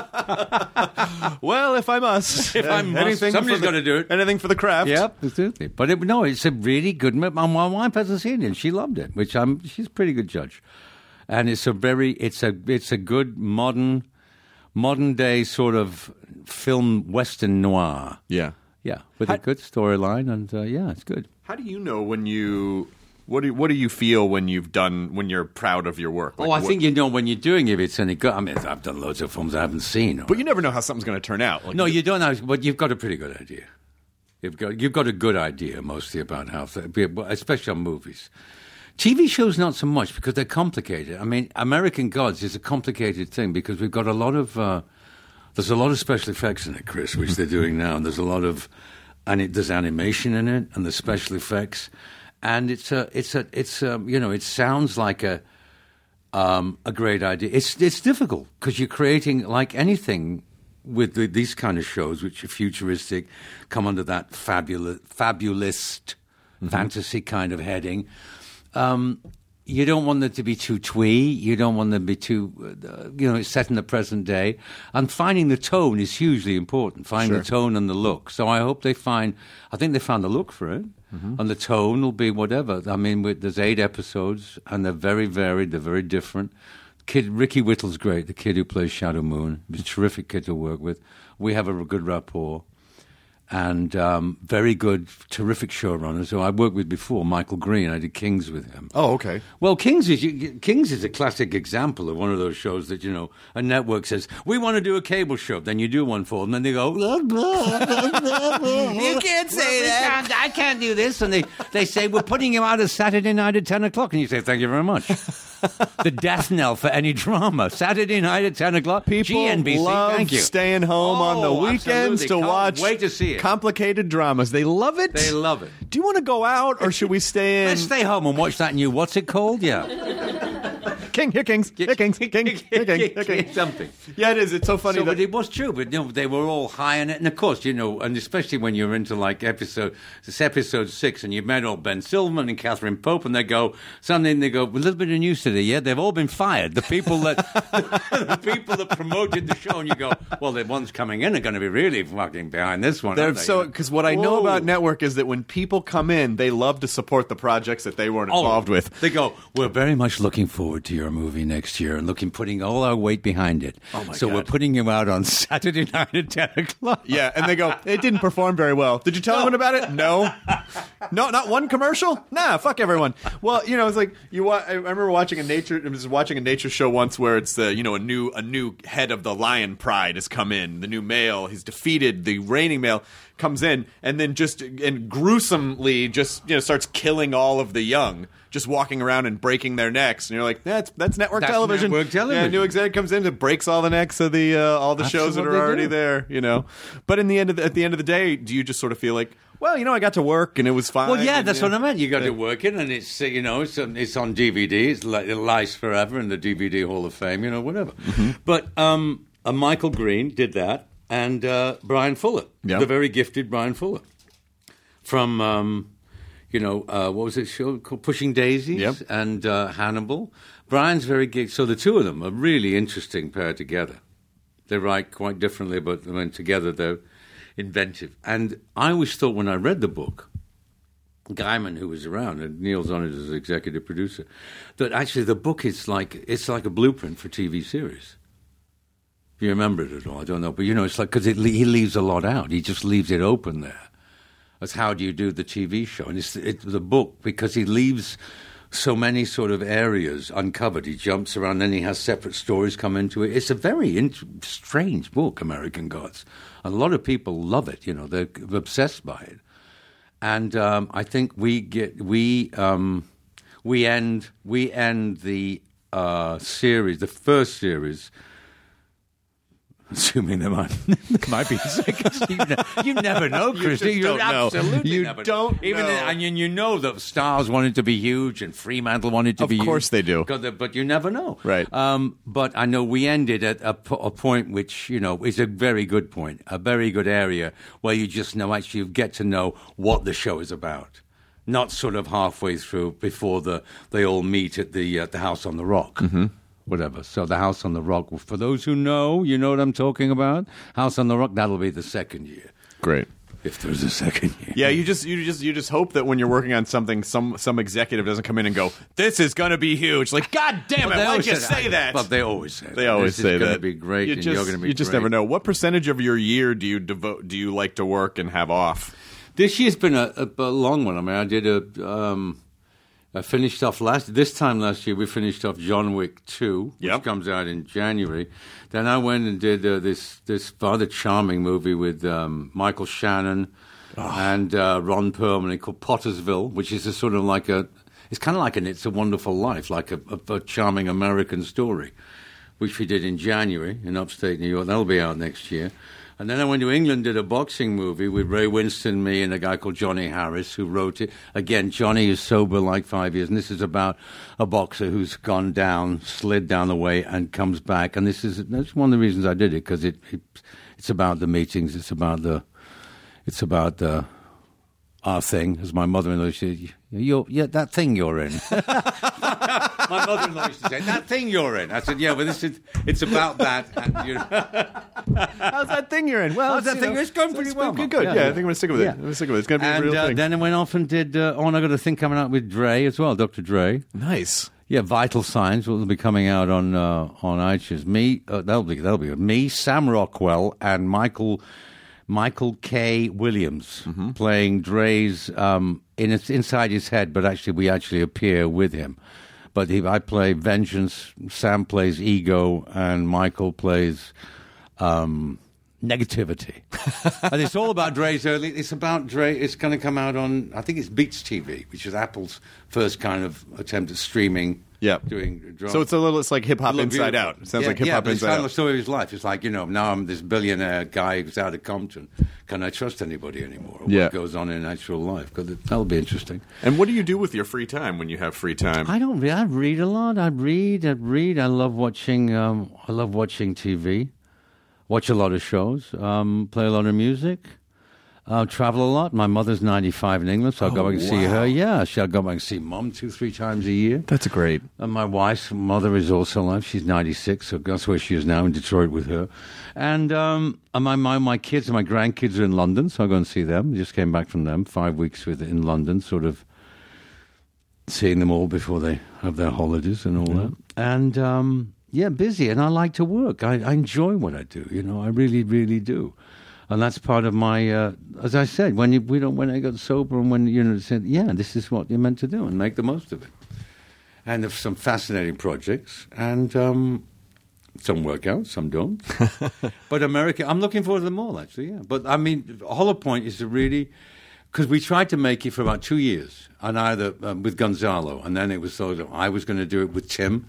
Speaker 8: Well, if I must.
Speaker 7: Somebody's got to do it.
Speaker 8: Anything for the craft.
Speaker 7: Yep, absolutely. But it's a really good movie. My wife hasn't seen it, and she loved it, which she's a pretty good judge. And it's a good modern day sort of film western noir.
Speaker 8: Yeah.
Speaker 7: Yeah, with a good storyline, and it's good.
Speaker 8: How do you know when you... What do you feel when you're proud of your work?
Speaker 7: I think you know when you're doing it, it's any good. I mean, I've done loads of films I haven't seen.
Speaker 8: But you never know how something's going to turn out.
Speaker 7: No, you don't know, but you've got a pretty good idea. You've got a good idea, mostly, about how, especially on movies. TV shows, not so much, because they're complicated. I mean, American Gods is a complicated thing, because we've got a lot of... there's a lot of special effects in it, Chris, which they're doing now, and there's a lot of... there's animation in it, and there's special effects... And it sounds like a great idea. It's difficult because you're creating, like anything with these kind of shows, which are futuristic, come under that fabulist fantasy kind of heading. You don't want them to be too twee. You don't want them to be too, it's set in the present day. And finding the tone is hugely important, finding the tone and the look. So I hope I think they found the look for it. And the tone will be whatever. I mean, there's 8 episodes, and they're very varied, they're very different. Ricky Whittle's great, the kid who plays Shadow Moon. He's a terrific kid to work with. We have a good rapport. And very good, terrific showrunners who I worked with before, Michael Green. I did Kings with him.
Speaker 8: Oh, okay.
Speaker 7: Well, Kings is a classic example of one of those shows that, a network says, we want to do a cable show. Then you do one for them, and they go, you can't say that. I can't do this. And they say, we're putting you out a Saturday night at 10 o'clock. And you say, thank you very much. The death knell for any drama. Saturday night at 10 o'clock.
Speaker 8: People
Speaker 7: GNBC,
Speaker 8: love
Speaker 7: thank you.
Speaker 8: Staying home on the weekends to watch
Speaker 7: wait to see it.
Speaker 8: Complicated dramas. They love it.
Speaker 7: They love it.
Speaker 8: Do you want to go out, or should we stay in?
Speaker 7: Let's stay home and watch that new, what's it called? Yeah.
Speaker 8: Kings.
Speaker 7: Something.
Speaker 8: Yeah, it is. It's so funny.
Speaker 7: But it was true, but they were all high on it. And of course, and especially when you're into like episode 6, and you've met all Ben Silverman and Catherine Pope, and they go, a little bit of news today, yeah? They've all been fired. The people that promoted the show, and you go, well, the ones coming in are going to be really fucking behind this one.
Speaker 8: Because what I know about Network is that when people come in, they love to support the projects that they weren't involved with.
Speaker 7: They go, we're very much looking forward to your movie next year and putting all our weight behind it.
Speaker 8: Oh my
Speaker 7: so
Speaker 8: God.
Speaker 7: We're putting you out on Saturday night at 10 o'clock.
Speaker 8: Yeah, and they go, it didn't perform very well. Did you tell anyone about it? No. No, not one commercial? Nah, fuck everyone. Well, it's like I remember watching a nature show once where it's a new head of the lion pride has come in. The new male, he's defeated the reigning male, comes in and then gruesomely starts killing all of the young, just walking around and breaking their necks. And you're like, that's network television.
Speaker 7: Network television.
Speaker 8: Yeah, new exec comes in and breaks all the necks of the all the shows that are already there. But at the end of the day, do you just sort of feel like, well, I got to work and it was fine.
Speaker 7: Well, yeah, that's what I meant. You got to work it, and it's it's on DVD. It lies forever in the DVD Hall of Fame. Whatever. Mm-hmm. But Michael Green did that, and Brian Fuller, the very gifted Brian Fuller, from what was it show called Pushing Daisies and Hannibal. Brian's very gifted. So the two of them are really interesting pair together. They write quite differently, but together they're inventive. And I always thought when I read the book, Gaiman, who was around, and Neil's on it as executive producer, that actually the book is like a blueprint for TV series. If you remember it at all, I don't know, but it's like because he leaves a lot out. He just leaves it open there. As how do you do the TV show? And it's the book, because he leaves so many sort of areas uncovered. He jumps around, then he has separate stories come into it. It's a very strange book, American Gods. And a lot of people love it. They're obsessed by it. And I think we end the series, the first series. Assuming there might be a second. You never know, Chris. You
Speaker 8: don't know.
Speaker 7: absolutely
Speaker 8: You
Speaker 7: never
Speaker 8: don't
Speaker 7: Even
Speaker 8: know.
Speaker 7: And you know that Stars wanted to be huge and Fremantle wanted to be huge.
Speaker 8: Of course they do.
Speaker 7: But you never know.
Speaker 8: Right.
Speaker 7: But I know we ended at a point which, is a very good point, a very good area where you just know, actually, you get to know what the show is about. Not sort of halfway through before they all meet at the House on the Rock. Mm-hmm. Whatever. So the House on the Rock, for those who know, you know what I'm talking about? House on the Rock, that'll be the second year.
Speaker 8: Great.
Speaker 7: If there's a second year.
Speaker 8: Yeah, you just hope that when you're working on something, some executive doesn't come in and go, "This is going to be huge." Like, God damn it, why'd you say that?
Speaker 7: But they always say that.
Speaker 8: They always say that.
Speaker 7: It's going to be great,
Speaker 8: you're going to be You just never know. What percentage of your year do you like to work and have off?
Speaker 7: This year's been a long one. I mean, I did I finished off this time last year, we finished off John Wick 2, which comes out in January. Then I went and did this rather charming movie with Michael Shannon and Ron Perlman called Pottersville, which is it's kind of like an It's a Wonderful Life, like a charming American story, which we did in January in upstate New York. That'll be out next year. And then I went to England, did a boxing movie with Ray Winston, me, and a guy called Johnny Harris, who wrote it. Again, Johnny is sober like 5 years, and this is about a boxer who's gone down, slid down the way, and comes back. And that's one of the reasons I did it, because it's about the meetings, it's about our thing, as my mother-in-law said, that thing you're in. My mother-in-law used to say, that thing you're in. I said, yeah, but it's about that. And,
Speaker 8: how's that thing you're in? Well,
Speaker 7: how's that thing? It's going pretty well.
Speaker 8: Good. Yeah, I think I'm going to stick with it. I'm going to stick with it. It's going to be a real thing.
Speaker 7: Then I went off and did, I got a thing coming out with Dre as well, Dr. Dre.
Speaker 8: Nice.
Speaker 7: Yeah, Vital Signs will be coming out on iTunes. Me, that'll be good. Me, Sam Rockwell, and Michael K. Williams playing Dre's inside his head, but actually we appear with him. But I play Vengeance, Sam plays Ego, and Michael plays Negativity. And it's all about Dre's early. It's about Dre. It's going to come out on, I think it's Beats TV, which is Apple's first kind of attempt at streaming.
Speaker 8: Yeah.
Speaker 7: Doing drama.
Speaker 8: So it's like hip hop inside out. It sounds like hip hop inside out.
Speaker 7: It's kind of the story of his life. It's like, now I'm this billionaire guy who's out of Compton. Can I trust anybody anymore? Or what goes on in actual life? Because that'll be interesting.
Speaker 8: And what do you do with your free time when you have free time?
Speaker 7: I read a lot. I read. I love watching. TV. Watch a lot of shows. Play a lot of music. Travel a lot. My mother's 95 in England, so I'll go back and see her. Yeah, I'll go back and see Mum 2-3 times a year.
Speaker 8: That's great.
Speaker 7: And my wife's mother is also alive. She's 96, so that's where she is now, in Detroit with her. And my kids and my grandkids are in London, so I'll go and see them. Just came back from them, 5 weeks in London, sort of seeing them all before they have their holidays and all that. And, busy, and I like to work. I enjoy what I do, I really, really do. And that's part of my, as I said, when I got sober and when, said, this is what you're meant to do and make the most of it. And there's some fascinating projects and some work out, some don't. But America, I'm looking forward to them all, actually, yeah. But, I mean, the whole point is to really, because we tried to make it for about 2 years, and either with Gonzalo, and then it was sort of, I was going to do it with Tim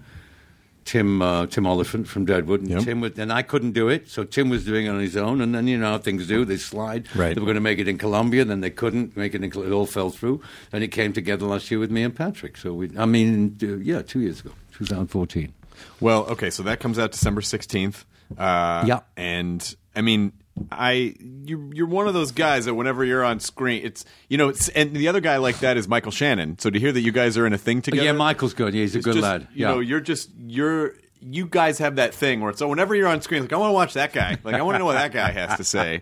Speaker 7: Oliphant from Deadwood, and and I couldn't do it, so Tim was doing it on his own, and then how things do, they slide.
Speaker 8: Right.
Speaker 7: They were going to make it in Colombia, then they couldn't make it it all fell through, and it came together last year with me and Patrick. So 2 years ago, 2014.
Speaker 8: Well, okay, so that comes out December 16th. And I mean, you're one of those guys that whenever you're on screen, it's and the other guy like that is Michael Shannon. So to hear that you guys are in a thing together,
Speaker 7: yeah, Michaal's good. Yeah, he's a good lad.
Speaker 8: You guys have that thing where so whenever you're on screen, like I want to watch that guy, like I want to know what that guy has to say,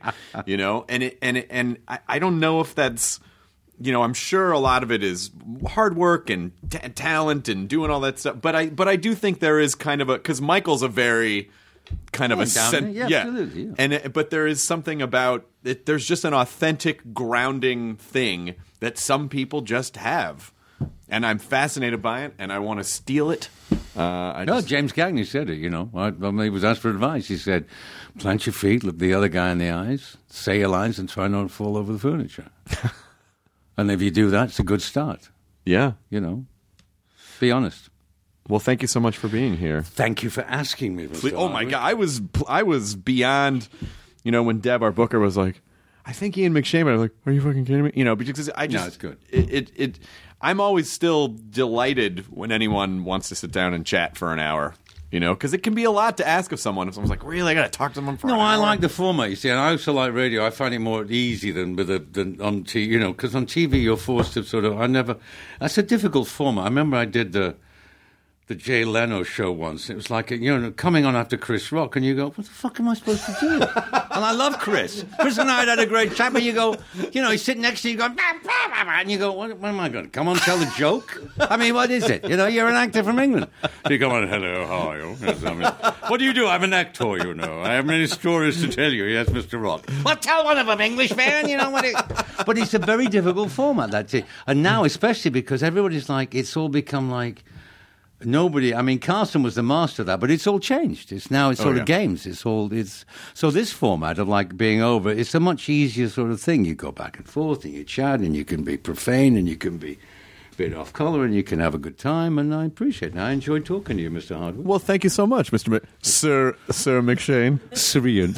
Speaker 8: and I don't know if that's. I'm sure a lot of it is hard work and talent and doing all that stuff. But I do think there is kind of because Michael's a very kind of
Speaker 7: absolutely.
Speaker 8: But there is something about it. There's just an authentic grounding thing that some people just have, and I'm fascinated by it, and I want to steal it.
Speaker 7: James Cagney said it. When he was asked for advice, he said, "Plant your feet, look the other guy in the eyes, say your lines, and try not to fall over the furniture." And if you do that, it's a good start.
Speaker 8: Yeah.
Speaker 7: Be honest.
Speaker 8: Well, thank you so much for being here.
Speaker 7: Thank you for asking me, Mr.
Speaker 8: Oh, my
Speaker 7: Harwood.
Speaker 8: God. I was beyond, when Deb, our booker, was like, I think Ian McShane, I was like, are you fucking kidding me? Because I just...
Speaker 7: No, it's good.
Speaker 8: I'm always still delighted when anyone wants to sit down and chat for an hour. Because it can be a lot to ask of someone. If someone's like, really, I got to talk to someone for an hour?
Speaker 7: No, I like the format, you see, and I also like radio. I find it more easy than on TV, because on TV you're forced to that's a difficult format. I remember I did the Jay Leno show once. It was like, coming on after Chris Rock, and you go, what the fuck am I supposed to do? And I love Chris. Chris and I had a great chat, but you go, he's sitting next to you going, bah, bah, bah, bah, and you go, what am I going to come on, tell a joke? I mean, what is it? You're an actor from England. So you come on, hello, how are you? Yes, what do you do? I'm an actor, I have many stories to tell you. Yes, Mr. Rock. Well, tell one of them, English man, But it's a very difficult format, that's it. And now, especially because everybody's like, it's all become like, Carson was the master of that, but it's all changed. It's sort of games. So this format of like being over, it's a much easier sort of thing. You go back and forth and you chat and you can be profane and you can be a bit off color and you can have a good time, and I appreciate it. I enjoy talking to you, Mr. Harwood.
Speaker 8: Well, thank you so much, Sir McShane. Syrian.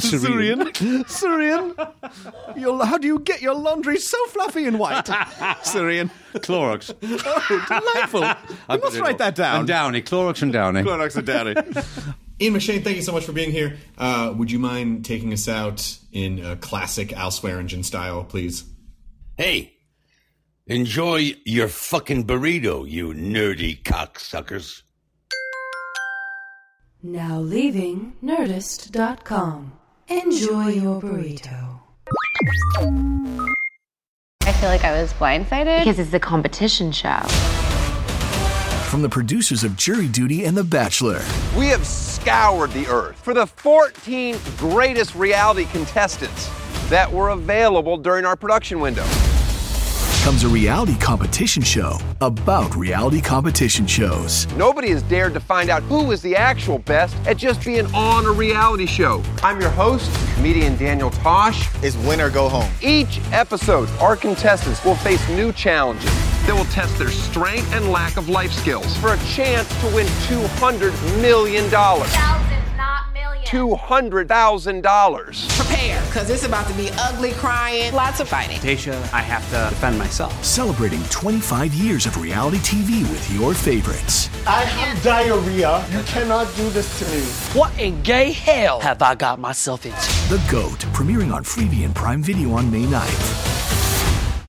Speaker 8: How do you get your laundry so fluffy and white? Syrian.
Speaker 7: Clorox.
Speaker 8: Oh, delightful. I must write that down.
Speaker 7: And Downy. Clorox and Downy.
Speaker 8: Clorox and Downy.
Speaker 5: Ian McShane, thank you so much for being here. Would you mind taking us out in classic Al Swearingen style, please?
Speaker 10: Hey, enjoy your fucking burrito, you nerdy cocksuckers.
Speaker 6: Now leaving Nerdist.com. Enjoy your burrito.
Speaker 11: I feel like I was blindsided because it's the competition show.
Speaker 12: From the producers of Jury Duty and The Bachelor.
Speaker 13: We have scoured the earth for the 14 greatest reality contestants that were available during our production window.
Speaker 12: Comes a reality competition show about reality competition shows.
Speaker 13: Nobody has dared to find out who is the actual best at just being on a reality show. I'm your host, comedian Daniel Tosh.
Speaker 14: It's win or go home.
Speaker 13: Each episode, our contestants will face new challenges that will test their strength and lack of life skills for a chance to win $200 million.
Speaker 9: Thousands, not millions.
Speaker 13: $200,000.
Speaker 15: Prepare, because it's about to be ugly, crying, lots of fighting.
Speaker 16: Daisha, I have to defend myself.
Speaker 12: Celebrating 25 years of reality TV with your favorites.
Speaker 17: I have diarrhea. You cannot do this to me.
Speaker 16: What in gay hell have I got myself into?
Speaker 12: The GOAT, premiering on Freevee and Prime Video on May 9th.